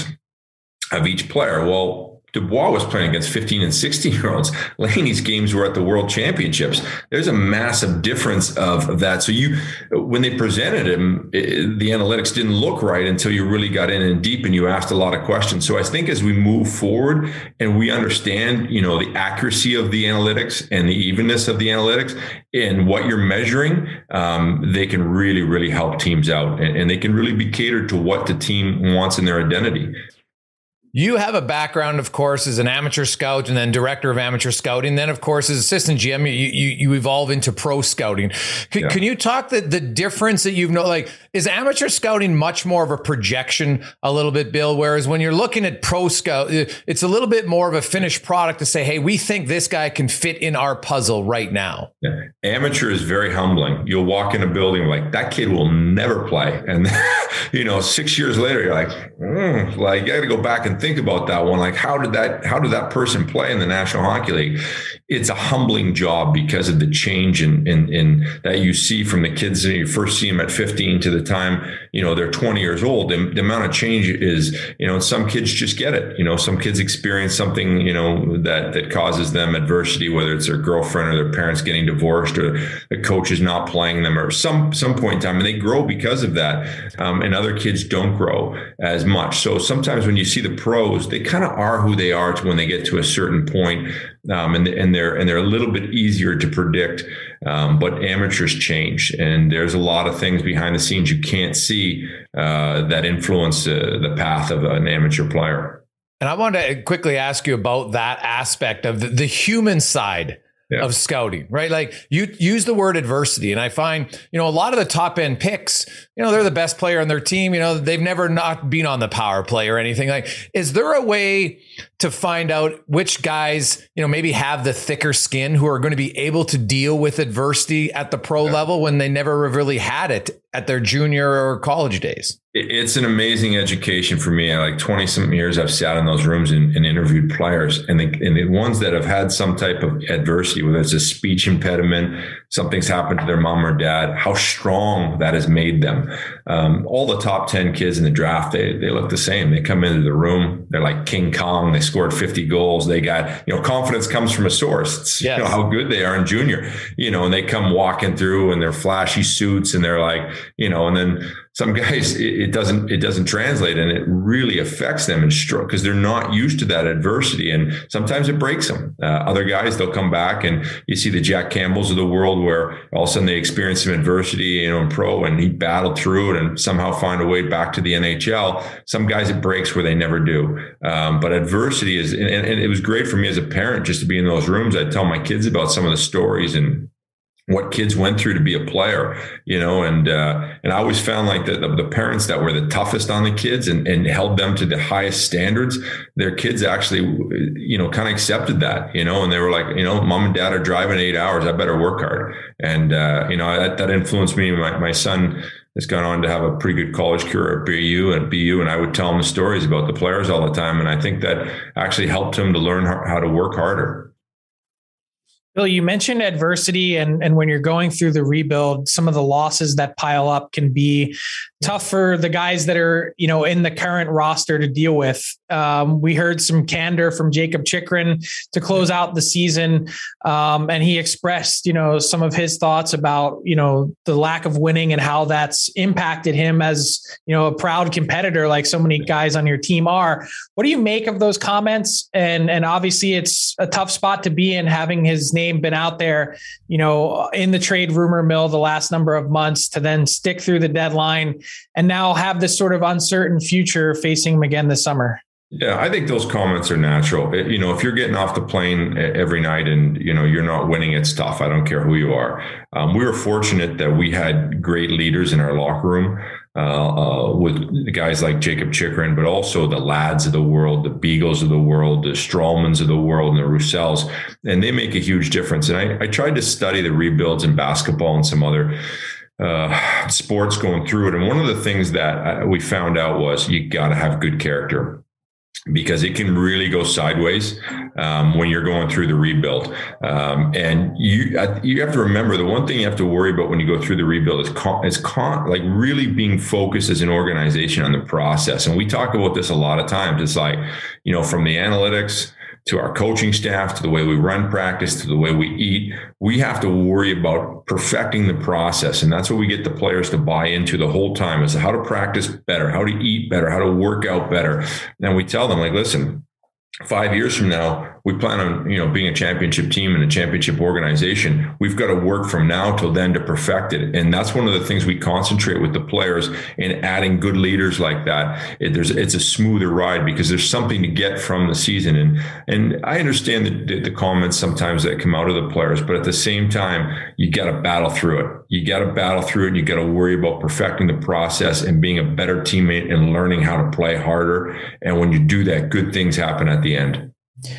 of each player. Well, Dubois was playing against fifteen and sixteen year olds. Laney's games were at the World Championships. There's a massive difference of, of that. So you, when they presented him, it, the analytics didn't look right until you really got in and deep and you asked a lot of questions. So I think as we move forward and we understand, you know, the accuracy of the analytics and the evenness of the analytics and what you're measuring, um, they can really, really help teams out, and, and they can really be catered to what the team wants in their identity. You have a background, of course, as an amateur scout and then director of amateur scouting. Then, of course, as assistant G M, you you, you evolve into pro scouting. C- yeah. Can you talk the, the difference that you've known? Like, is amateur scouting much more of a projection a little bit, Bill? Whereas when you're looking at pro scout, it's a little bit more of a finished product to say, hey, we think this guy can fit in our puzzle right now. Yeah. Amateur is very humbling. You'll walk in a building like, that kid will never play. And, you know, six years later, you're like, mm, like, you got to go back and think about that one. Like, how did that, how did that person play in the National Hockey League? It's a humbling job because of the change in, in, in that you see from the kids that you first see them at fifteen to the time, you know, they're twenty years old. The, the amount of change is, you know, some kids just get it. You know, some kids experience something, you know, that, that causes them adversity, whether it's their girlfriend or their parents getting divorced or the coach is not playing them or some, some point in time, and they grow because of that. Um, and other kids don't grow as much. So sometimes when you see the pros, they kind of are who they are to when they get to a certain point. Um, and, and they're and they're a little bit easier to predict, um, but amateurs change, and there's a lot of things behind the scenes you can't see uh, that influence uh, the path of an amateur player. And I wanted to quickly ask you about that aspect of the, the human side. Yeah. Of scouting, right? Like you use the word adversity. And I find, you know, a lot of the top end picks, you know, they're the best player on their team. You know, they've never not been on the power play or anything. Like, is there a way to find out which guys, you know, maybe have the thicker skin who are going to be able to deal with adversity at the pro yeah. level when they never really had it at their junior or college days? It's an amazing education for me. Like twenty something years, I've sat in those rooms and, and interviewed players, and the, and the ones that have had some type of adversity, whether it's a speech impediment, something's happened to their mom or dad, how strong that has made them. Um, all the top ten kids in the draft, they they look the same. They come into the room, they're like King Kong. They scored fifty goals. They got, you know, confidence comes from a source. It's, yes. you know, how good they are in junior, you know, and they come walking through in their flashy suits and they're like, you know, and then some guys, it doesn't it doesn't translate, and it really affects them and stroke because they're not used to that adversity, and sometimes it breaks them. Uh, other guys, they'll come back, and you see the Jack Campbells of the world where all of a sudden they experience some adversity, you know, in pro, and he battled through it and somehow find a way back to the N H L. Some guys it breaks where they never do. Um, but adversity is, and, and it was great for me as a parent just to be in those rooms. I'd tell my kids about some of the stories and what kids went through to be a player, you know, and uh, and I always found like the, the the parents that were the toughest on the kids and, and held them to the highest standards, their kids actually, you know, kind of accepted that, you know, and they were like, you know, mom and dad are driving eight hours, I better work hard. And, uh, you know, that, that influenced me. My, my son has gone on to have a pretty good college career at B U and B U, and I would tell him the stories about the players all the time. And I think that actually helped him to learn how to work harder. Bill, you mentioned adversity, and, and when you're going through the rebuild, some of the losses that pile up can be tough for the guys that are, you know, in the current roster to deal with. Um, we heard some candor from Jakob Chychrun to close out the season. Um, and he expressed, you know, some of his thoughts about, you know, the lack of winning and how that's impacted him as, you know, a proud competitor, like so many guys on your team are. What do you make of those comments? And, and obviously it's a tough spot to be in, having his name been out there, you know, in the trade rumor mill the last number of months, to then stick through the deadline and now have this sort of uncertain future facing him again this summer. Yeah, I think those comments are natural. You know, if you're getting off the plane every night and, you know, you're not winning, it's tough. I don't care who you are. Um, we were fortunate that we had great leaders in our locker room. Uh, uh, with guys like Jakob Chychrun, but also the Lads of the world, the Beagles of the world, the Strawmans of the world, and the Russells, and they make a huge difference. And I, I tried to study the rebuilds in basketball and some other uh, sports going through it. And one of the things that we found out was you got to have good character, because it can really go sideways um, when you're going through the rebuild. Um, and you you have to remember, the one thing you have to worry about when you go through the rebuild is, con- is con- like really being focused as an organization on the process. And we talk about this a lot of times. It's like, you know, from the analytics to our coaching staff, to the way we run practice, to the way we eat, we have to worry about perfecting the process. And that's what we get the players to buy into the whole time, is how to practice better, how to eat better, how to work out better. And we tell them, like, listen, five years from now, we plan on, you know, being a championship team and a championship organization. We've got to work from now till then to perfect it. And that's one of the things we concentrate with the players in adding good leaders like that. It, there's, it's a smoother ride because there's something to get from the season. And, and I understand the, the comments sometimes that come out of the players, but at the same time, you got to battle through it. You got to battle through it, and you got to worry about perfecting the process and being a better teammate and learning how to play harder. And when you do that, good things happen at the end.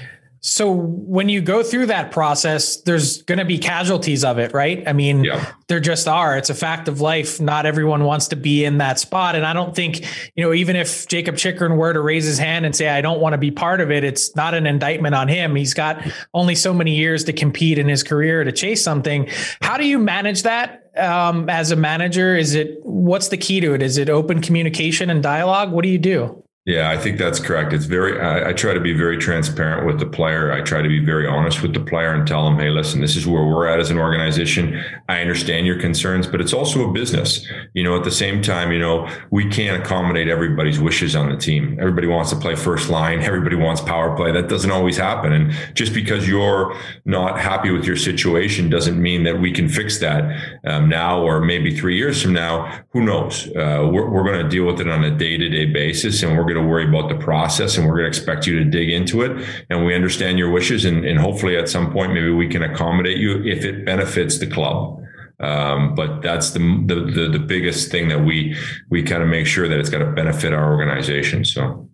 So when you go through that process, there's going to be casualties of it, right? I mean, yeah. There just are. It's a fact of life. Not everyone wants to be in that spot. And I don't think, you know, even if Jakob Chychrun were to raise his hand and say, I don't want to be part of it, it's not an indictment on him. He's got only so many years to compete in his career to chase something. How do you manage that um, as a manager? Is it, what's the key to it? Is it open communication and dialogue? What do you do? Yeah, I think that's correct. It's very, I, I try to be very transparent with the player. I try to be very honest with the player and tell them, hey, listen, this is where we're at as an organization. I understand your concerns, but it's also a business. You know, at the same time, you know, we can't accommodate everybody's wishes on the team. Everybody wants to play first line. Everybody wants power play. That doesn't always happen. And just because you're not happy with your situation doesn't mean that we can fix that um, now or maybe three years from now. Who knows? Uh, we're we're going to deal with it on a day-to-day basis, and we're going to worry about the process, and we're going to expect you to dig into it. And we understand your wishes, and, and hopefully at some point maybe we can accommodate you if it benefits the club. Um, but that's the, the the the biggest thing that we we kind of make sure that it's got to benefit our organization. So.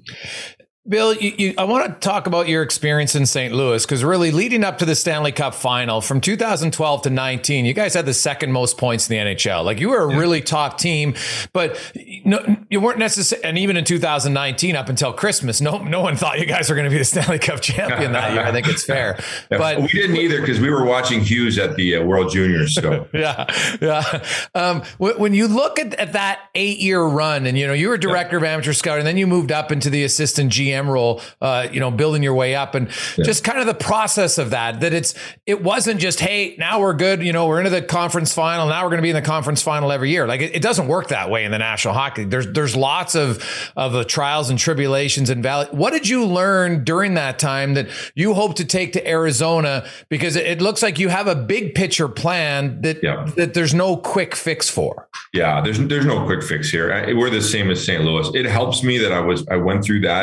Bill, you, you, I want to talk about your experience in Saint Louis, because really leading up to the Stanley Cup final from two thousand twelve to nineteen, you guys had the second most points in the N H L. Like, you were a yeah. really top team, but no, you weren't necessarily, and even in two thousand nineteen up until Christmas, no no one thought you guys were going to be the Stanley Cup champion that year. I think it's fair. Yeah, but we didn't either, because we were watching Hughes at the uh, World Juniors. So yeah, yeah. Um, when, when you look at, at that eight year run, and you know you were director yeah. of amateur scouting, and then you moved up into the assistant G M role, uh, you know, building your way up, and yeah. just kind of the process of that, that it's, it wasn't just, hey, now we're good. You know, we're into the conference final. Now we're going to be in the conference final every year. Like, it, it doesn't work that way in the National Hockey League. There's, there's lots of, of the trials and tribulations and valley. What did you learn during that time that you hope to take to Arizona? Because it, it looks like you have a big picture plan that, yeah. that there's no quick fix for. Yeah, there's, there's no quick fix here. I, we're the same as Saint Louis. It helps me that I was, I went through that.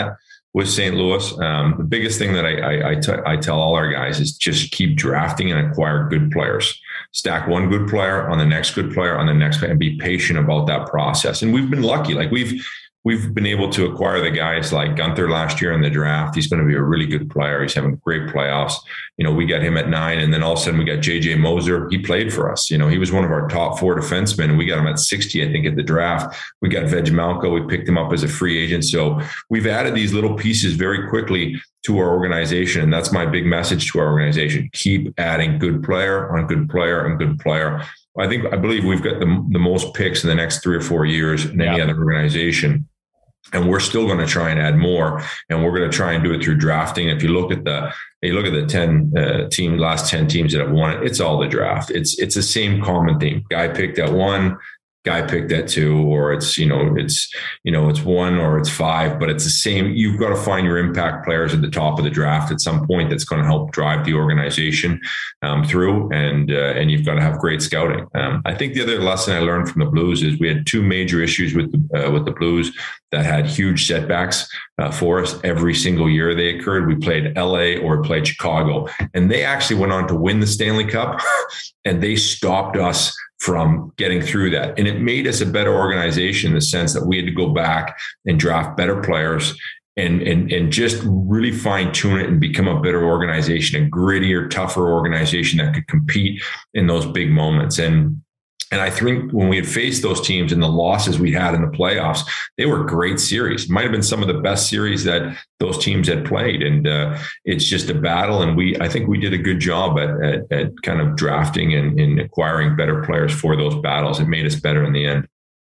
with Saint Louis. Um, the biggest thing that I, I, I, t- I tell all our guys is just keep drafting and acquire good players. Stack one good player on the next good player on the next player, and be patient about that process. And we've been lucky. Like we've we've been able to acquire the guys like Gunther last year in the draft. He's going to be a really good player. He's having great playoffs. You know, we got him at nine, and then all of a sudden we got J J Moser. He played for us. You know, he was one of our top four defensemen, and we got him at sixty, I think, at the draft. We got Veg Malco. We picked him up as a free agent. So we've added these little pieces very quickly to our organization. And that's my big message to our organization. Keep adding good player on good player and good player. I think, I believe we've got the, the most picks in the next three or four years in any yeah. other organization. And we're still going to try and add more, and we're going to try and do it through drafting. If you look at the, you look at the ten uh, team, last ten teams that have won it, it's all the draft. It's, it's the same common theme. Guy picked at one, guy picked at two, or it's, you know, it's, you know, it's one or it's five, but it's the same. You've got to find your impact players at the top of the draft at some point that's going to help drive the organization um, through. And, uh, and you've got to have great scouting. Um, I think the other lesson I learned from the Blues is we had two major issues with the, uh, with the Blues that had huge setbacks uh, for us every single year they occurred. We played L A or played Chicago, and they actually went on to win the Stanley Cup, and they stopped us from getting through that. And it made us a better organization in the sense that we had to go back and draft better players and, and, and just really fine tune it and become a better organization, a grittier, tougher organization that could compete in those big moments. And And I think when we had faced those teams and the losses we had in the playoffs, they were great series. Might have been some of the best series that those teams had played. And uh, it's just a battle. And we, I think we did a good job at, at, at kind of drafting and, and acquiring better players for those battles. It made us better in the end.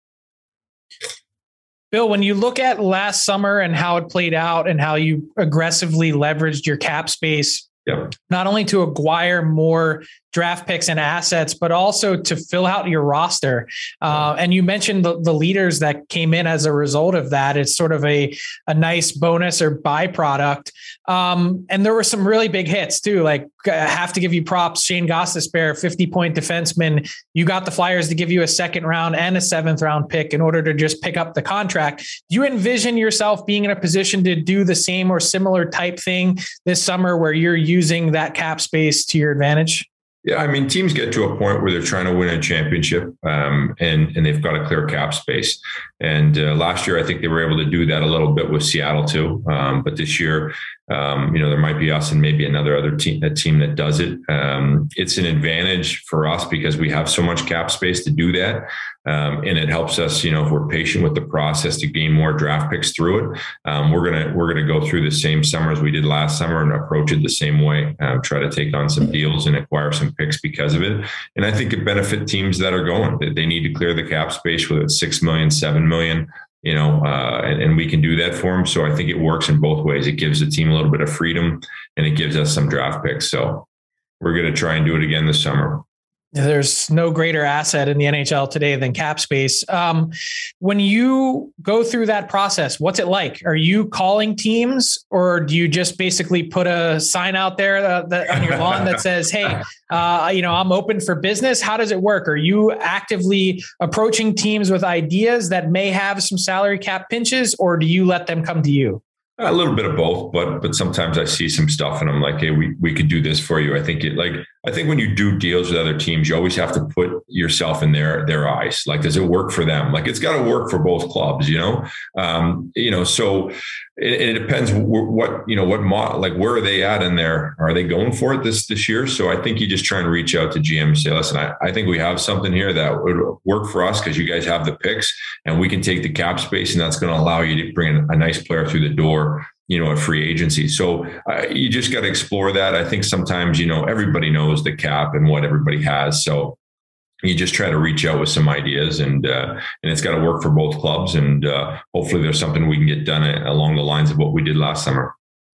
Bill, when you look at last summer and how it played out and how you aggressively leveraged your cap space, Yep. not only to acquire more draft picks and assets, but also to fill out your roster. Uh, and you mentioned the, the leaders that came in as a result of that. It's sort of a, a nice bonus or byproduct. Um, and there were some really big hits too. Like I have to give you props. Shane Gostisbehere, fifty point defenseman. You got the Flyers to give you a second round and a seventh round pick in order to just pick up the contract. Do you envision yourself being in a position to do the same or similar type thing this summer where you're using that cap space to your advantage? Yeah, I mean, teams get to a point where they're trying to win a championship, um, and and they've got a clear cap space. And uh, last year, I think they were able to do that a little bit with Seattle too. Um, but this year, um, you know, there might be us and maybe another other team, a team that does it. Um, it's an advantage for us because we have so much cap space to do that. Um, and it helps us, you know, if we're patient with the process to gain more draft picks through it. Um, we're going to, we're going to go through the same summer as we did last summer and approach it the same way, um, try to take on some deals and acquire some picks because of it. And I think it benefits teams that are going, that they need to clear the cap space, whether it's six million, seven million, you know, uh, and, and we can do that for them. So I think it works in both ways. It gives the team a little bit of freedom and it gives us some draft picks. So we're going to try and do it again this summer. There's no greater asset in the N H L today than cap space. Um, when you go through that process, what's it like? Are you calling teams, or do you just basically put a sign out there that, that on your lawn that says, "Hey, uh, you know, I'm open for business"? How does it work? Are you actively approaching teams with ideas that may have some salary cap pinches, or do you let them come to you? A little bit of both, but but sometimes I see some stuff and I'm like, hey, we we could do this for you. I think it like I think when you do deals with other teams, you always have to put yourself in their their eyes. Like, does it work for them? Like, it's got to work for both clubs, you know. Um, you know, so it, it depends what you know what mo- like where are they at in there? Are they going for it this this year? So I think you just try and reach out to G M and say, listen, I, I think we have something here that would work for us because you guys have the picks and we can take the cap space, and that's going to allow you to bring a nice player through the door, you know, a free agency. So uh, you just got to explore that. I think sometimes, you know, everybody knows the cap and what everybody has. So you just try to reach out with some ideas, and uh, and it's got to work for both clubs. And uh, hopefully there's something we can get done along the lines of what we did last summer.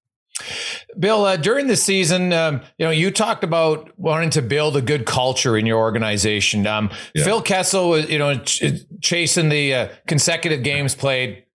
Bill, uh, during the season, um, you know, you talked about wanting to build a good culture in your organization. Um, yeah. Phil Kessel was, you know, ch- chasing the uh, consecutive games played.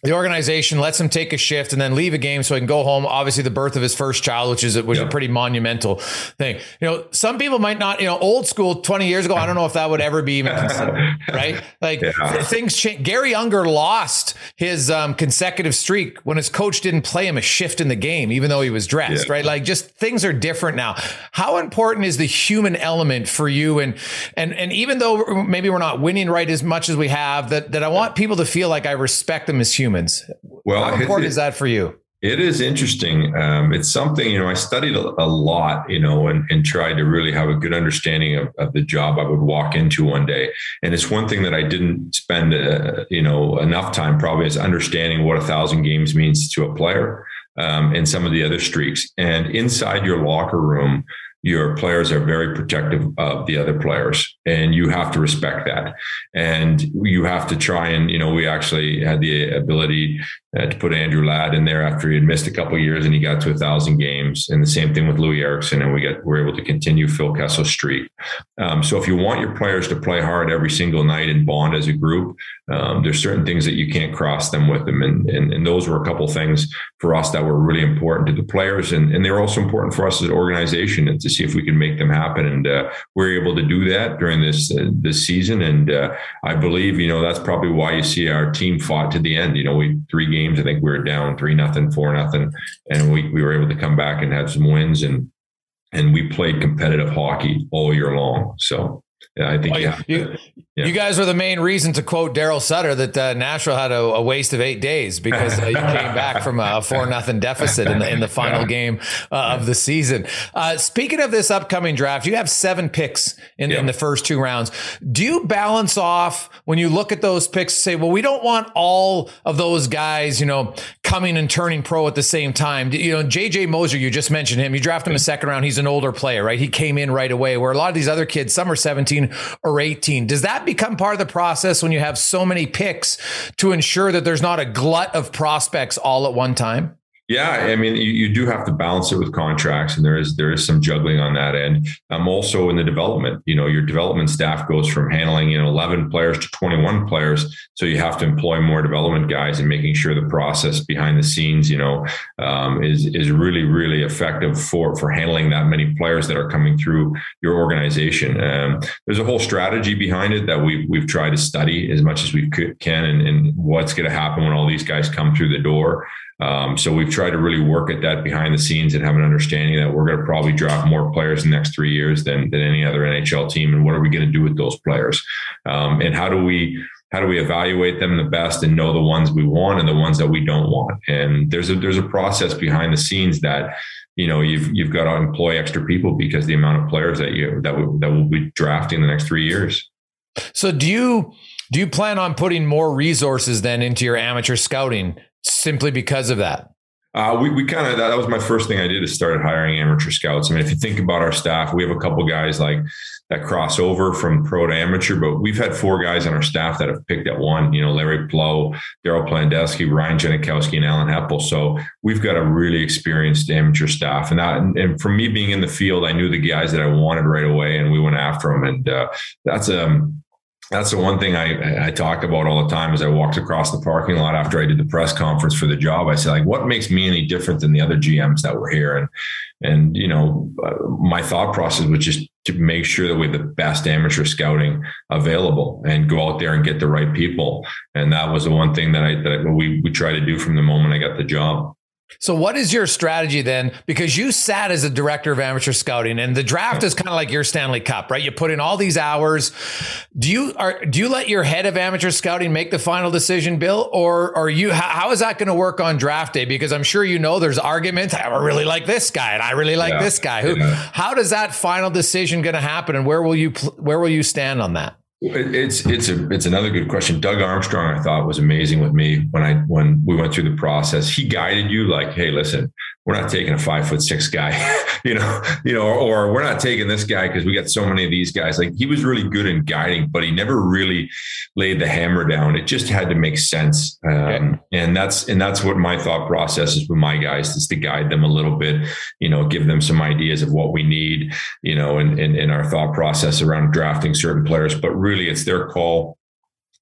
the organization lets him take a shift and then leave a game so he can go home. Obviously, the birth of his first child, which is, which yep. is a pretty monumental thing. You know, some people might not, you know, old school twenty years ago, I don't know if that would ever be even considered, right? Like yeah. things change. Gary Unger lost his um, consecutive streak when his coach didn't play him a shift in the game, even though he was dressed, yeah. right? Like just things are different now. How important is the human element for you? And, and, and even though maybe we're not winning right as much as we have, that, that I want people to feel like I respect them as humans. Well, how important it, is that for you? It is interesting. Um, it's something, you know, I studied a, a lot, you know, and, and tried to really have a good understanding of, of the job I would walk into one day. And it's one thing that I didn't spend, uh, you know, enough time probably is understanding what a thousand games means to a player um, and some of the other streaks. And inside your locker room, your players are very protective of the other players, and you have to respect that. And you have to try and, you know, we actually had the ability uh, to put Andrew Ladd in there after he had missed a couple of years and he got to a thousand games. And the same thing with Louis Eriksson, and we got we're able to continue Phil Kessel's streak. Um, so if you want your players to play hard every single night and bond as a group, um, there's certain things that you can't cross them with them. And, and, and those were a couple of things for us that were really important to the players. And, and they were also important for us as an organization and to see if we can make them happen. And uh, we're able to do that during this uh, this season. And uh, I believe, you know, that's probably why you see our team fought to the end. You know, we three games, I think we were down three nothing, four nothing, and we we were able to come back and have some wins. And and we played competitive hockey all year long. So. Yeah, I think well, yeah. You, yeah. you guys were the main reason, to quote Daryl Sutter, that uh, Nashville had a, a waste of eight days because uh, you came back from a four nothing deficit in the in the final yeah. game uh, of the season. Uh, speaking of this upcoming draft, you have seven picks in, yeah. in the first two rounds. Do you balance off when you look at those picks, say, well, we don't want all of those guys, you know, coming and turning pro at the same time? You know, J J Moser, you just mentioned him. You drafted him in the second round. He's an older player, right? He came in right away, where a lot of these other kids, some are seventeen or eighteen. Does that become part of the process when you have so many picks to ensure that there's not a glut of prospects all at one time? Yeah, I mean, you, you do have to balance it with contracts, and there is there is some juggling on that end. Um, also in the development, you know, your development staff goes from handling, you know, eleven players to twenty-one players, so you have to employ more development guys and making sure the process behind the scenes, you know, um, is is really really effective for for handling that many players that are coming through your organization. Um, there's a whole strategy behind it that we've we've tried to study as much as we could, can, and, and what's going to happen when all these guys come through the door. Um, so we've tried to really work at that behind the scenes and have an understanding that we're going to probably draft more players in the next three years than, than any other N H L team. And what are we going to do with those players? Um, and how do we, how do we evaluate them the best and know the ones we want and the ones that we don't want? And there's a, there's a process behind the scenes that, you know, you've, you've got to employ extra people because the amount of players that you, that will, that will be drafting the next three years. So do you, do you plan on putting more resources then into your amateur scouting simply because of that? Uh, we we kind of, that was my first thing I did, is started hiring amateur scouts. I mean, if you think about our staff, we have a couple guys like that cross over from pro to amateur, but we've had four guys on our staff that have picked at one, you know, Larry Plow, Daryl Plandowski, Ryan Janikowski, and Alan Heppel. So we've got a really experienced amateur staff. And that, and for me being in the field, I knew the guys that I wanted right away, and we went after them. And uh, that's a, um, That's the one thing I, I talk about all the time as I walked across the parking lot after I did the press conference for the job. I said, like, what makes me any different than the other G Ms that were here? And, and you know, uh, my thought process was just to make sure that we have the best amateur scouting available and go out there and get the right people. And that was the one thing that I that we we tried to do from the moment I got the job. So what is your strategy then? Because you sat as a director of amateur scouting, and the draft is kind of like your Stanley Cup, right? You put in all these hours. Do you are do you let your head of amateur scouting make the final decision, Bill, or are you? How, how is that going to work on draft day? Because I'm sure you know there's arguments. I really like this guy, and I really like yeah. this guy. Who? Yeah. How does that final decision going to happen, and where will you where will you stand on that? It's it's a it's another good question. Doug Armstrong, I thought, was amazing with me when I when we went through the process. He guided you like, hey, listen, we're not taking a five foot six guy, you know, you know, or, or we're not taking this guy because we got so many of these guys. Like, he was really good in guiding, but he never really laid the hammer down. It just had to make sense, um, okay. and that's and that's what my thought process is with my guys, is to guide them a little bit, you know, give them some ideas of what we need, you know, in in, in our thought process around drafting certain players, but really. Really, it's their call.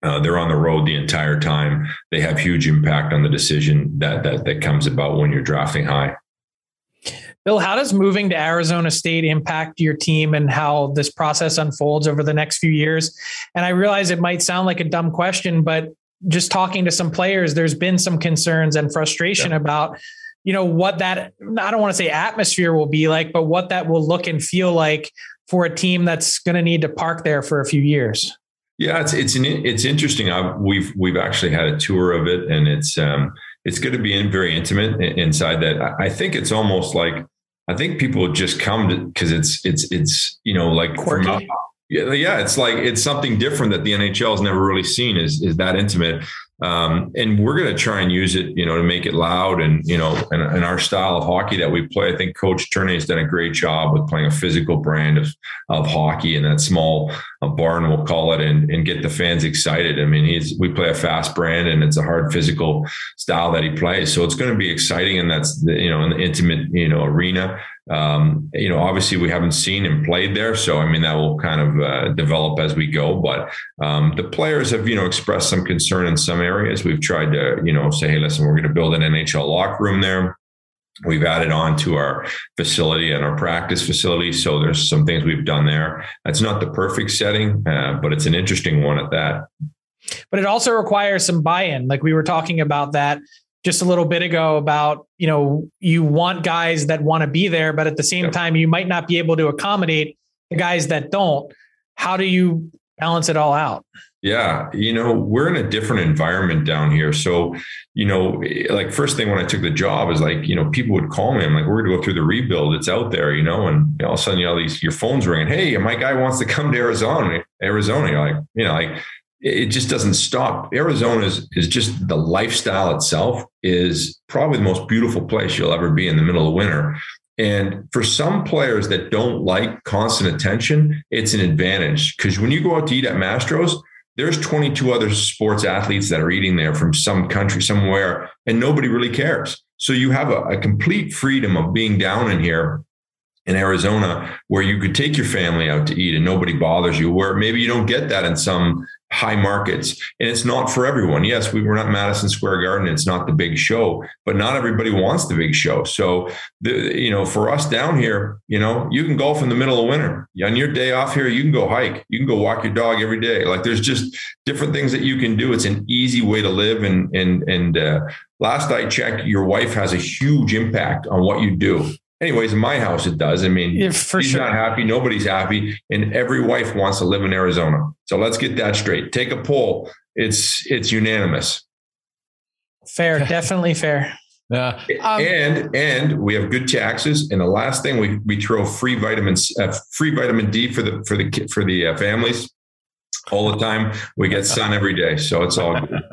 Uh, they're on the road the entire time. They have huge impact on the decision that that that comes about when you're drafting high. Bill, how does moving to Arizona State impact your team and how this process unfolds over the next few years? And I realize it might sound like a dumb question, but just talking to some players, there's been some concerns and frustration yeah. about, you know, what that, I don't want to say atmosphere will be like, but what that will look and feel like for a team that's going to need to park there for a few years. Yeah, it's it's an, it's interesting. I've, we've we've actually had a tour of it, and it's um, it's going to be in, very intimate inside that. I think it's almost like, I think people just come to, because it's it's it's you know like from, yeah yeah it's like it's something different that the N H L has never really seen is is that intimate. Um, and we're going to try and use it, you know, to make it loud and, you know, and, and our style of hockey that we play. I think Coach Tournay has done a great job with playing a physical brand of, of hockey in that small uh, barn, we'll call it, and, and get the fans excited. I mean, he's, we play a fast brand and it's a hard physical style that he plays. So it's going to be exciting. And that's, the, you know, in the intimate, you know, arena. Um, you know, obviously we haven't seen him played there. So, I mean, that will kind of uh, develop as we go. But um, the players have, you know, expressed some concern in some areas. We've tried to, you know, say, hey, listen, we're going to build an N H L locker room there. We've added on to our facility and our practice facility. So there's some things we've done there. That's not the perfect setting, uh, but it's an interesting one at that. But it also requires some buy-in. Like we were talking about that just a little bit ago about, you know, you want guys that want to be there, but at the same yep. time, you might not be able to accommodate the guys that don't. How do you balance it all out? Yeah. You know, we're in a different environment down here. So, you know, like first thing when I took the job is like, you know, people would call me. I'm like, we're going to go through the rebuild. It's out there, you know, and all of a sudden, you know, these, your phone's ringing. Hey, my guy wants to come to Arizona, Arizona. You're like, you know, like, it just doesn't stop. Arizona is, is just the lifestyle itself is probably the most beautiful place you'll ever be in the middle of winter. And for some players that don't like constant attention, it's an advantage because when you go out to eat at Mastro's, there's twenty-two other sports athletes that are eating there from some country somewhere, and nobody really cares. So you have a, a complete freedom of being down in here in Arizona where you could take your family out to eat and nobody bothers you, where maybe you don't get that in some high markets. And it's not for everyone. Yes, we were not Madison Square Garden. It's not the big show, but not everybody wants the big show. So, the, you know, for us down here, you know, you can golf in the middle of winter. On your day off here, you can go hike. You can go walk your dog every day. Like there's just different things that you can do. It's an easy way to live. And, and, and uh, last I checked, your wife has a huge impact on what you do. Anyways, in my house, it does. I mean, yeah, for he's sure. not happy. Nobody's happy. And every wife wants to live in Arizona. So let's get that straight. Take a poll. It's it's unanimous. Fair. Definitely fair. Yeah. Um, and and we have good taxes. And the last thing, we we throw free vitamins, uh, free vitamin D for the for the for the uh, families all the time. We get sun every day. So it's all good.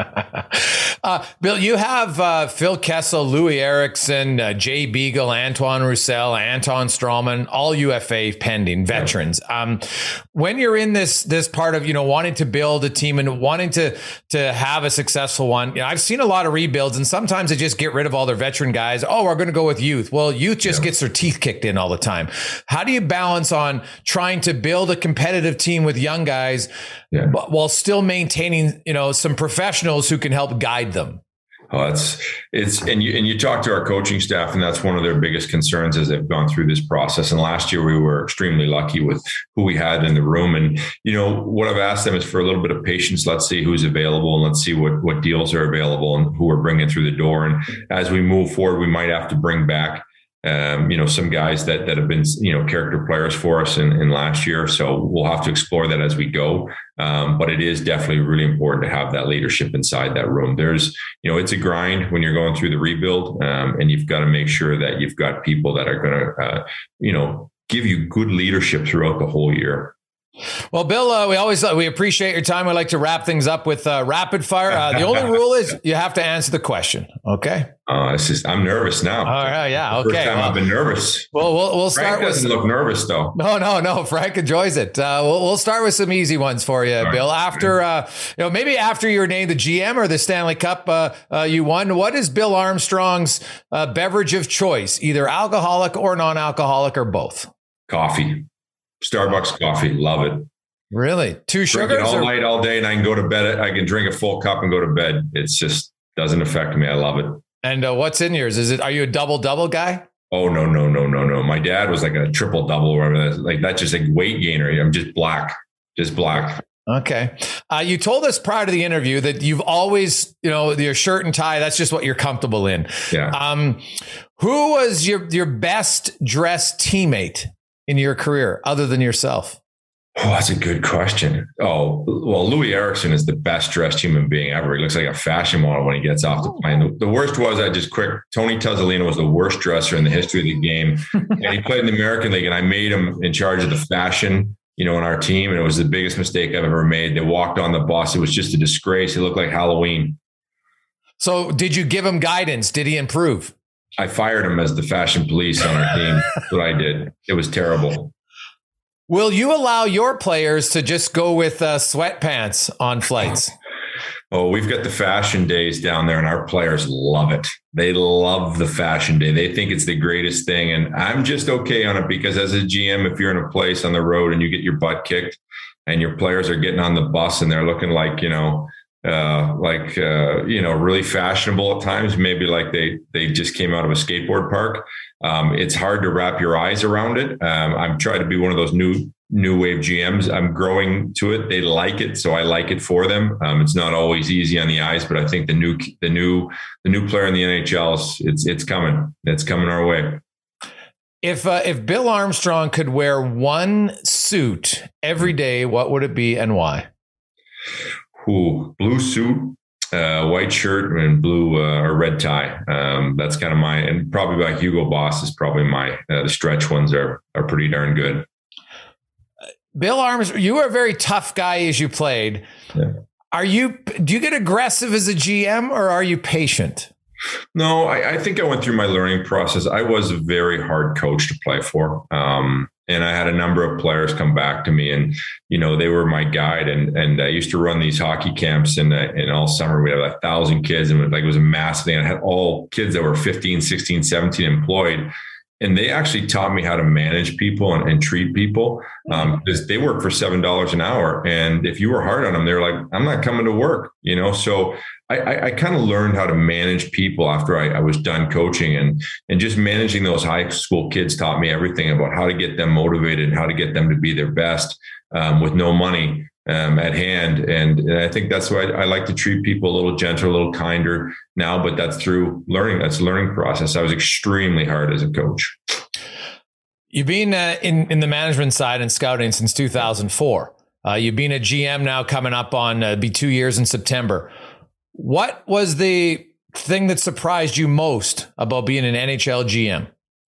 Uh, Bill, you have uh, Phil Kessel, Louis Eriksson, uh, Jay Beagle, Antoine Roussel, Anton Strawman, all U F A pending veterans. Um, when you're in this this part of, you know, wanting to build a team and wanting to to have a successful one, you know, I've seen a lot of rebuilds and sometimes they just get rid of all their veteran guys. Oh, we're going to go with youth. Well, youth just yeah. gets their teeth kicked in all the time. How do you balance on trying to build a competitive team with young guys yeah. but while still maintaining, you know, some professionals who can help guide them? Oh, it's it's and you and you talk to our coaching staff, and that's one of their biggest concerns as they've gone through this process. And last year we were extremely lucky with who we had in the room. And you know what I've asked them is for a little bit of patience. Let's see who's available, and let's see what what deals are available and who we're bringing through the door. And as we move forward, we might have to bring back Um, you know, some guys that that have been, you know, character players for us in, in last year. So we'll have to explore that as we go. Um, but it is definitely really important to have that leadership inside that room. There's, you know, it's a grind when you're going through the rebuild, um, and you've got to make sure that you've got people that are going to, uh, you know, give you good leadership throughout the whole year. Well, Bill, uh, we always uh, we appreciate your time. We like to wrap things up with uh, rapid fire. Uh, the only rule is you have to answer the question. Okay. Uh, it's just I'm nervous now. All right. Yeah. Okay. First time well, I've been nervous. Well, we'll we'll Frank start doesn't with. Look nervous though. No, no, no. Frank enjoys it. Uh, we'll we'll start with some easy ones for you, All Bill. Right. After uh, you know, maybe after you were named the G M or the Stanley Cup uh, uh, you won. What is Bill Armstrong's uh, beverage of choice? Either alcoholic or non-alcoholic or both. Coffee. Starbucks coffee. Love it. Really? Two Drink sugars? it all or- night, all day, and I can go to bed. I can drink a full cup and go to bed. It's just doesn't affect me. I love it. And uh, what's in yours? Is it? Are you a double double guy? Oh no no no no no! My dad was like a triple double, or whatever. Like that's just like weight gainer. I'm just black, just black. Okay. Uh, you told us prior to the interview that you've always, you know, your shirt and tie, that's just what you're comfortable in. Yeah. Um, who was your, your best dressed teammate in your career other than yourself? Oh, that's a good question. Oh, well, Louis Erickson is the best dressed human being ever. He looks like a fashion model when he gets off the plane. The, the worst was, I just quick, Tony Tuzolino was the worst dresser in the history of the game. And he played in the American League, and I made him in charge of the fashion, you know, in our team. And it was the biggest mistake I've ever made. They walked on the bus. It was just a disgrace. It looked like Halloween. So did you give him guidance? Did he improve? I fired him as the fashion police on our team. That's what I did. It was terrible. Will you allow your players to just go with uh, sweatpants on flights? Oh, we've got the fashion days down there, and our players love it. They love the fashion day. They think it's the greatest thing. And I'm just okay on it because as a G M, if you're in a place on the road and you get your butt kicked and your players are getting on the bus and they're looking like, you know, uh, like, uh, you know, really fashionable at times, maybe like they, they just came out of a skateboard park. Um, it's hard to wrap your eyes around it. Um, I'm trying to be one of those new, new wave G Ms. I'm growing to it. They like it. So I like it for them. Um, it's not always easy on the eyes, but I think the new, the new, the new player in the N H L, it's, it's coming. It's coming our way. If, uh, if Bill Armstrong could wear one suit every day, what would it be and why? Ooh, blue suit, uh, white shirt, and blue uh, or red tie. Um, that's kind of my, and probably by Hugo Boss is probably my, uh, the stretch ones are, are pretty darn good. Bill Armstrong, you were a very tough guy as you played. Yeah. Are you, do you get aggressive as a G M or are you patient? No, I, I think I went through my learning process. I was a very hard coach to play for. Um, and I had a number of players come back to me and, you know, they were my guide. And, and I used to run these hockey camps and, uh, and all summer we had like a thousand kids and it was like, it was a massive thing. I had all kids that were fifteen, sixteen, seventeen employed. And they actually taught me how to manage people and, and treat people um, because they work for seven dollars an hour. And if you were hard on them, they're like, I'm not coming to work, you know? So I, I, I kind of learned how to manage people after I, I was done coaching, and, and just managing those high school kids taught me everything about how to get them motivated and how to get them to be their best um, with no money um, at hand. And, and I think that's why I, I like to treat people a little gentler, a little kinder now, but that's through learning. That's a learning process. I was extremely hard as a coach. You've been uh, in, in the management side and scouting since two thousand four. Uh, you've been a G M now coming up on uh, be two years in September. What was the thing that surprised you most about being an N H L G M?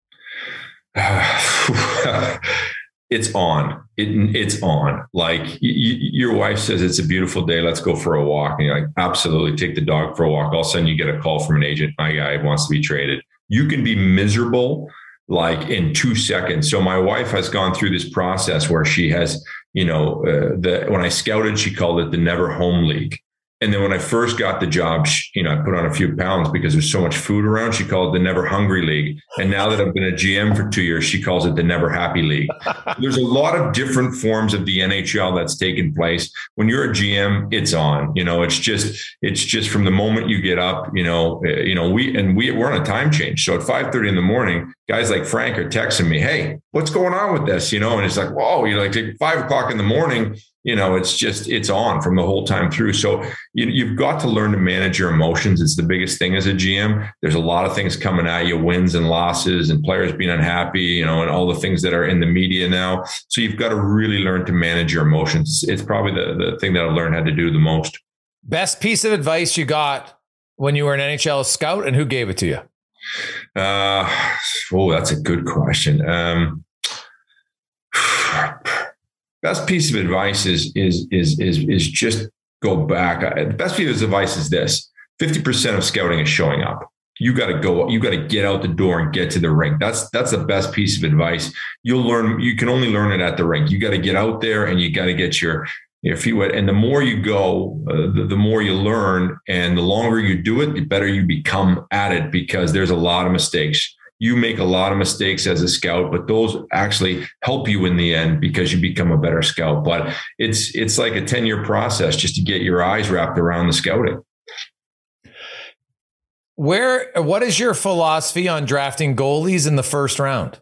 It's on. It, it's on. Like y- y- your wife says, it's a beautiful day. Let's go for a walk. And you're like, absolutely, take the dog for a walk. All of a sudden you get a call from an agent. My guy wants to be traded. You can be miserable like in two seconds. So my wife has gone through this process where she has, you know, uh, the, when I scouted, she called it the Never Home League. And then when I first got the job, she, you know, I put on a few pounds because there's so much food around. She called it the Never Hungry League. And now that I've been a G M for two years, she calls it the Never Happy League. There's a lot of different forms of the N H L that's taken place. When you're a G M, it's on, you know, it's just, it's just from the moment you get up, you know, uh, you know, we, and we, we're on a time change. So at five thirty in the morning, guys like Frank are texting me, hey, what's going on with this? You know, and it's like, whoa, you're like five o'clock in the morning. You know, it's just, it's on from the whole time through. So you, you've got to learn to manage your emotions. It's the biggest thing as a G M. There's a lot of things coming at you, wins and losses and players being unhappy, you know, and all the things that are in the media now. So you've got to really learn to manage your emotions. It's probably the, the thing that I've learned how to do the most. Best piece of advice you got when you were an N H L scout, and who gave it to you? Uh, oh, that's a good question. Um, Best piece of advice is is is is is just go back. The best piece of advice is this: fifty percent of scouting is showing up. You got to go. You got to get out the door and get to the rink. That's that's the best piece of advice. You'll learn. You can only learn it at the rink. You got to get out there and you got to get your your feet wet. And the more you go, uh, the, the more you learn, and the longer you do it, the better you become at it. Because there's a lot of mistakes. you make a lot of mistakes as a scout, but those actually help you in the end because you become a better scout. But it's it's like a ten-year process just to get your eyes wrapped around the scouting. Where, what is your philosophy on drafting goalies in the first round?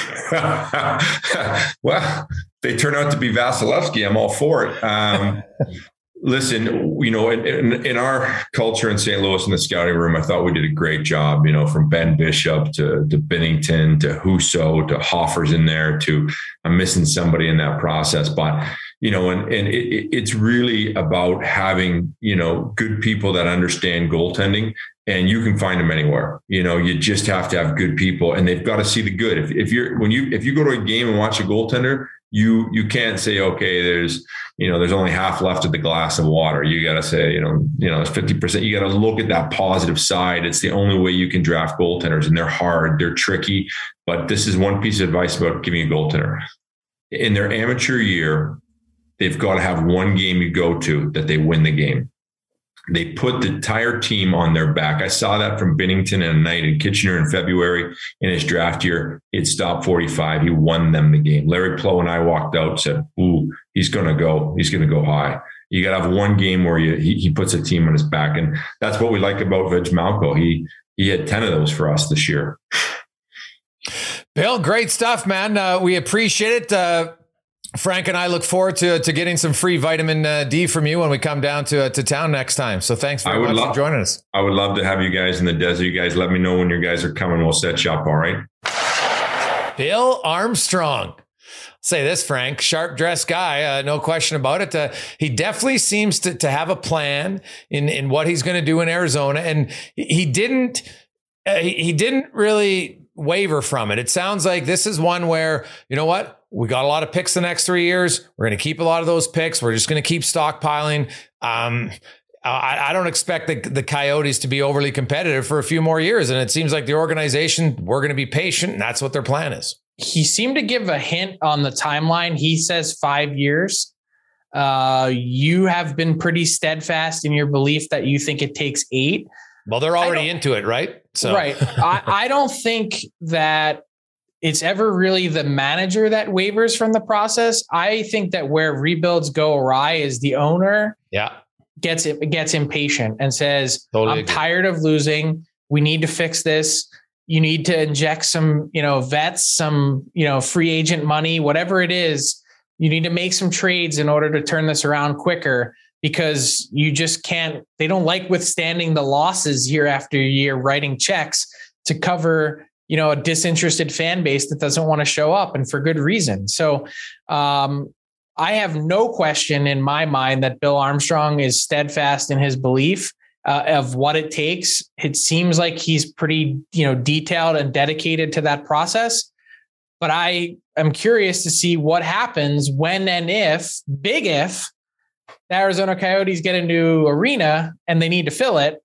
Well, they turn out to be Vasilevsky. I'm all for it. Um, listen, you know, in, in, in our culture in Saint Louis in the scouting room, I thought we did a great job, you know, from Ben Bishop to, to Binnington to Husso to Hoffer's in there to I'm missing somebody in that process. But, you know, and, and it, it's really about having, you know, good people that understand goaltending. And you can find them anywhere. You know, you just have to have good people, and they've got to see the good. If, if you're when you if you go to a game and watch a goaltender, you you can't say, okay, there's you know there's only half left of the glass of water. You got to say, you know, you know, it's fifty percent. You got to look at that positive side. It's the only way you can draft goaltenders, and they're hard, they're tricky. But this is one piece of advice about giving a goaltender in their amateur year. They've got to have one game you go to that they win the game. They put the entire team on their back. I saw that from Binnington and a night in Kitchener in February in his draft year. It stopped forty-five. He won them the game. Larry Plow and I walked out and said, ooh, he's going to go. He's going to go high. You got to have one game where you, he, he puts a team on his back. And that's what we like about Veg Malco. He, he had ten of those for us this year. Bill, great stuff, man. Uh, we appreciate it. Uh, Frank and I look forward to to getting some free vitamin uh, D from you when we come down to uh, to town next time. So thanks very much love, for joining us. I would love to have you guys in the desert. You guys let me know when you guys are coming. We'll set you up. All right. Bill Armstrong. Say this, Frank, sharp dressed guy. Uh, no question about it. Uh, he definitely seems to, to have a plan in, in what he's going to do in Arizona. And he didn't, uh, he, he didn't really waver from it. It sounds like this is one where, you know what? We got a lot of picks the next three years. We're going to keep a lot of those picks. We're just going to keep stockpiling. Um, I, I don't expect the, the Coyotes to be overly competitive for a few more years. And it seems like the organization, we're going to be patient. And that's what their plan is. He seemed to give a hint on the timeline. He says five years. Uh, you have been pretty steadfast in your belief that you think it takes eight. Well, they're already into it, right? So right. I, I don't think that it's ever really the manager that wavers from the process. I think that where rebuilds go awry is the owner yeah. gets it gets impatient and says, totally I'm agree. tired of losing. We need to fix this. You need to inject some, you know, vets, some, you know, free agent money, whatever it is. You need to make some trades in order to turn this around quicker, because you just can't, they don't like withstanding the losses year after year, writing checks to cover, you know, a disinterested fan base that doesn't want to show up, and for good reason. So um, I have no question in my mind that Bill Armstrong is steadfast in his belief uh, of what it takes. It seems like he's pretty, you know, detailed and dedicated to that process. But I am curious to see what happens when and if, big if, the Arizona Coyotes get a new arena and they need to fill it.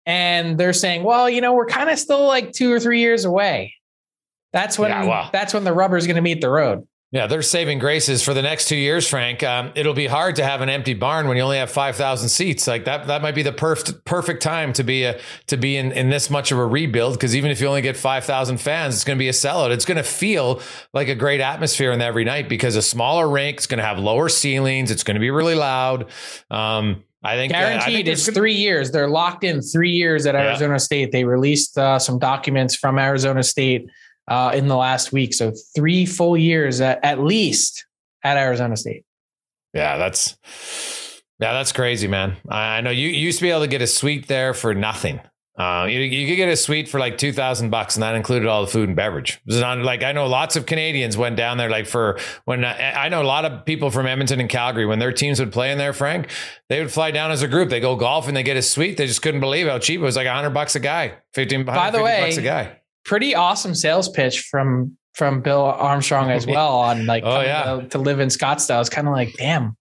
And they're saying, well, you know, we're kind of still like two or three years away. That's when, yeah, well, that's when the rubber is going to meet the road. Yeah, they're saving graces for the next two years, Frank. Um, it'll be hard to have an empty barn when you only have five thousand seats. Like that, that might be the perfect perfect time to be a, to be in, in this much of a rebuild. Because even if you only get five thousand fans, it's going to be a sellout. It's going to feel like a great atmosphere in every night, because a smaller rink is going to have lower ceilings. It's going to be really loud. Um, I think guaranteed. Uh, I think it's gonna, three years. They're locked in three years at Arizona yeah. State. They released uh, some documents from Arizona State Uh, in the last week. So three full years at, at least at Arizona State. Yeah, that's, yeah, that's crazy, man. I know you, you used to be able to get a suite there for nothing. Uh, you, you could get a suite for like two thousand bucks, and that included all the food and beverage. It was on, like, I know lots of Canadians went down there, like for when I, I know a lot of people from Edmonton and Calgary, when their teams would play in there, Frank, they would fly down as a group. They go golf and they get a suite. They just couldn't believe how cheap it was. Like a hundred bucks a guy, fifteen, By the way, bucks a guy. Pretty awesome sales pitch from from Bill Armstrong as well on like oh, yeah. to, to live in Scottsdale. It's kind of like, damn.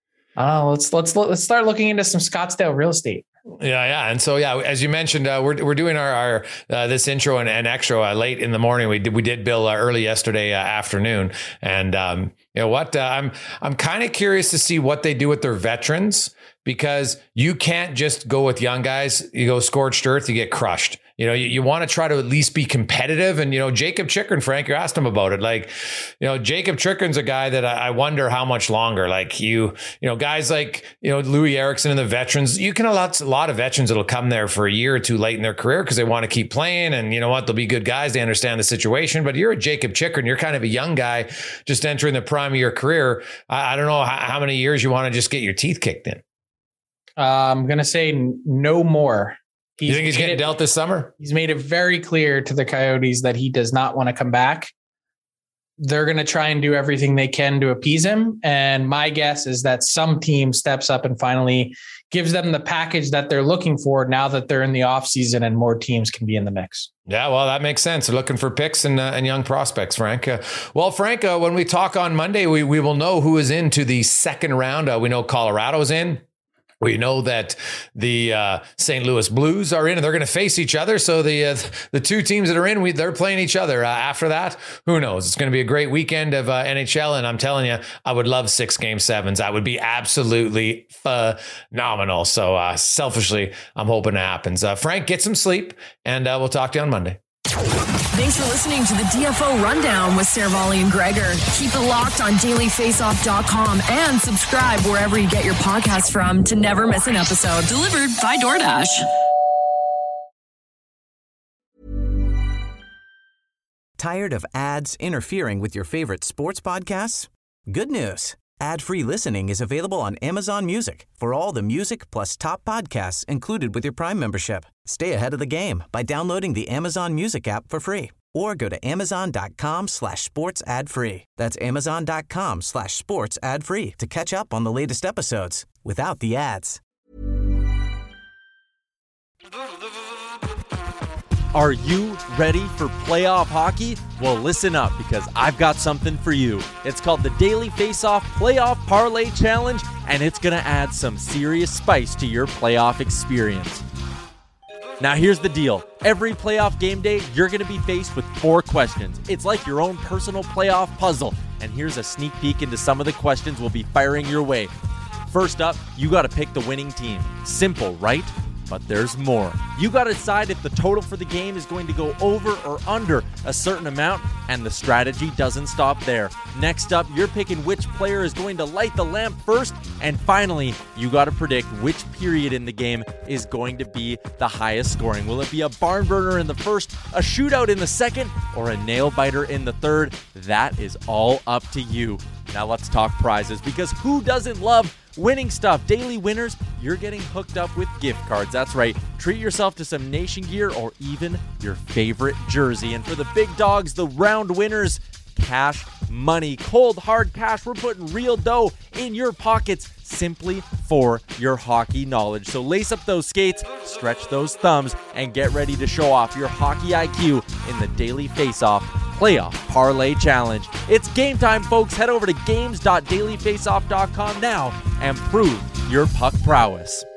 Oh, let's let's let's start looking into some Scottsdale real estate. Yeah, yeah, and so yeah, as you mentioned, uh, we're we're doing our, our uh, this intro and, and extra uh, late in the morning. We did we did Bill uh, early yesterday uh, afternoon, and um, you know what? Uh, I'm I'm kind of curious to see what they do with their veterans, because you can't just go with young guys. You go scorched earth, you get crushed. You know, you, you want to try to at least be competitive. And, you know, Jacob Chychrun, Frank, you asked him about it. Like, you know, Jacob Chychrun's a guy that I, I wonder how much longer. Like you, you know, guys like, you know, Louis Eriksson and the veterans, you can a lot, a lot of veterans that'll come there for a year or two late in their career because they want to keep playing. And you know what? They'll be good guys. They understand the situation. But you're a Jacob Chychrun. You're kind of a young guy just entering the prime of your career. I, I don't know how, how many years you want to just get your teeth kicked in. Uh, I'm going to say no more. He's you think he's getting it, dealt this summer? He's made it very clear to the Coyotes that he does not want to come back. They're going to try and do everything they can to appease him. And my guess is that some team steps up and finally gives them the package that they're looking for now that they're in the offseason and more teams can be in the mix. Yeah, well, that makes sense. They're looking for picks and, uh, and young prospects, Frank. Uh, well, Frank, uh, when we talk on Monday, we, we will know who is into the second round. Uh, we know Colorado's in. We know that the uh, Saint Louis Blues are in and they're going to face each other. So the uh, the two teams that are in, we, they're playing each other. Uh, after that, who knows? It's going to be a great weekend of uh, N H L. And I'm telling you, I would love six game sevens. That would be absolutely phenomenal. So uh, selfishly, I'm hoping it happens. Uh, Frank, get some sleep and uh, we'll talk to you on Monday. Thanks for listening to the D F O Rundown with Saravalli and Gregor. Keep it locked on daily face off dot com and subscribe wherever you get your podcasts from to never miss an episode. Delivered by DoorDash. Tired of ads interfering with your favorite sports podcasts? Good news. Ad-free listening is available on Amazon Music for all the music plus top podcasts included with your Prime membership. Stay ahead of the game by downloading the Amazon Music app for free or go to amazon.com slash sports ad free. That's amazon.com slash sports ad free to catch up on the latest episodes without the ads. Are you ready for playoff hockey? Well, listen up because I've got something for you. It's called the Daily Face-Off Playoff Parlay Challenge, and it's going to add some serious spice to your playoff experience. Now, here's the deal. Every playoff game day, you're going to be faced with four questions. It's like your own personal playoff puzzle, and here's a sneak peek into some of the questions we'll be firing your way. First up, you got to pick the winning team. Simple, right? But there's more. You got to decide if the total for the game is going to go over or under a certain amount, and the strategy doesn't stop there. Next up, you're picking which player is going to light the lamp first, and finally, you got to predict which period in the game is going to be the highest scoring. Will it be a barn burner in the first, a shootout in the second, or a nail biter in the third? That is all up to you. Now let's talk prizes, because who doesn't love winning stuff? Daily winners, you're getting hooked up with gift cards. That's right. Treat yourself to some Nation gear or even your favorite jersey. And for the big dogs, the round winners, cash money, cold hard cash. We're putting real dough in your pockets simply for your hockey knowledge. So lace up those skates, stretch those thumbs, and get ready to show off your hockey I Q in the Daily Face-Off Playoff Parlay Challenge. It's game time, folks. Head over to games dot daily face off dot com now and prove your puck prowess.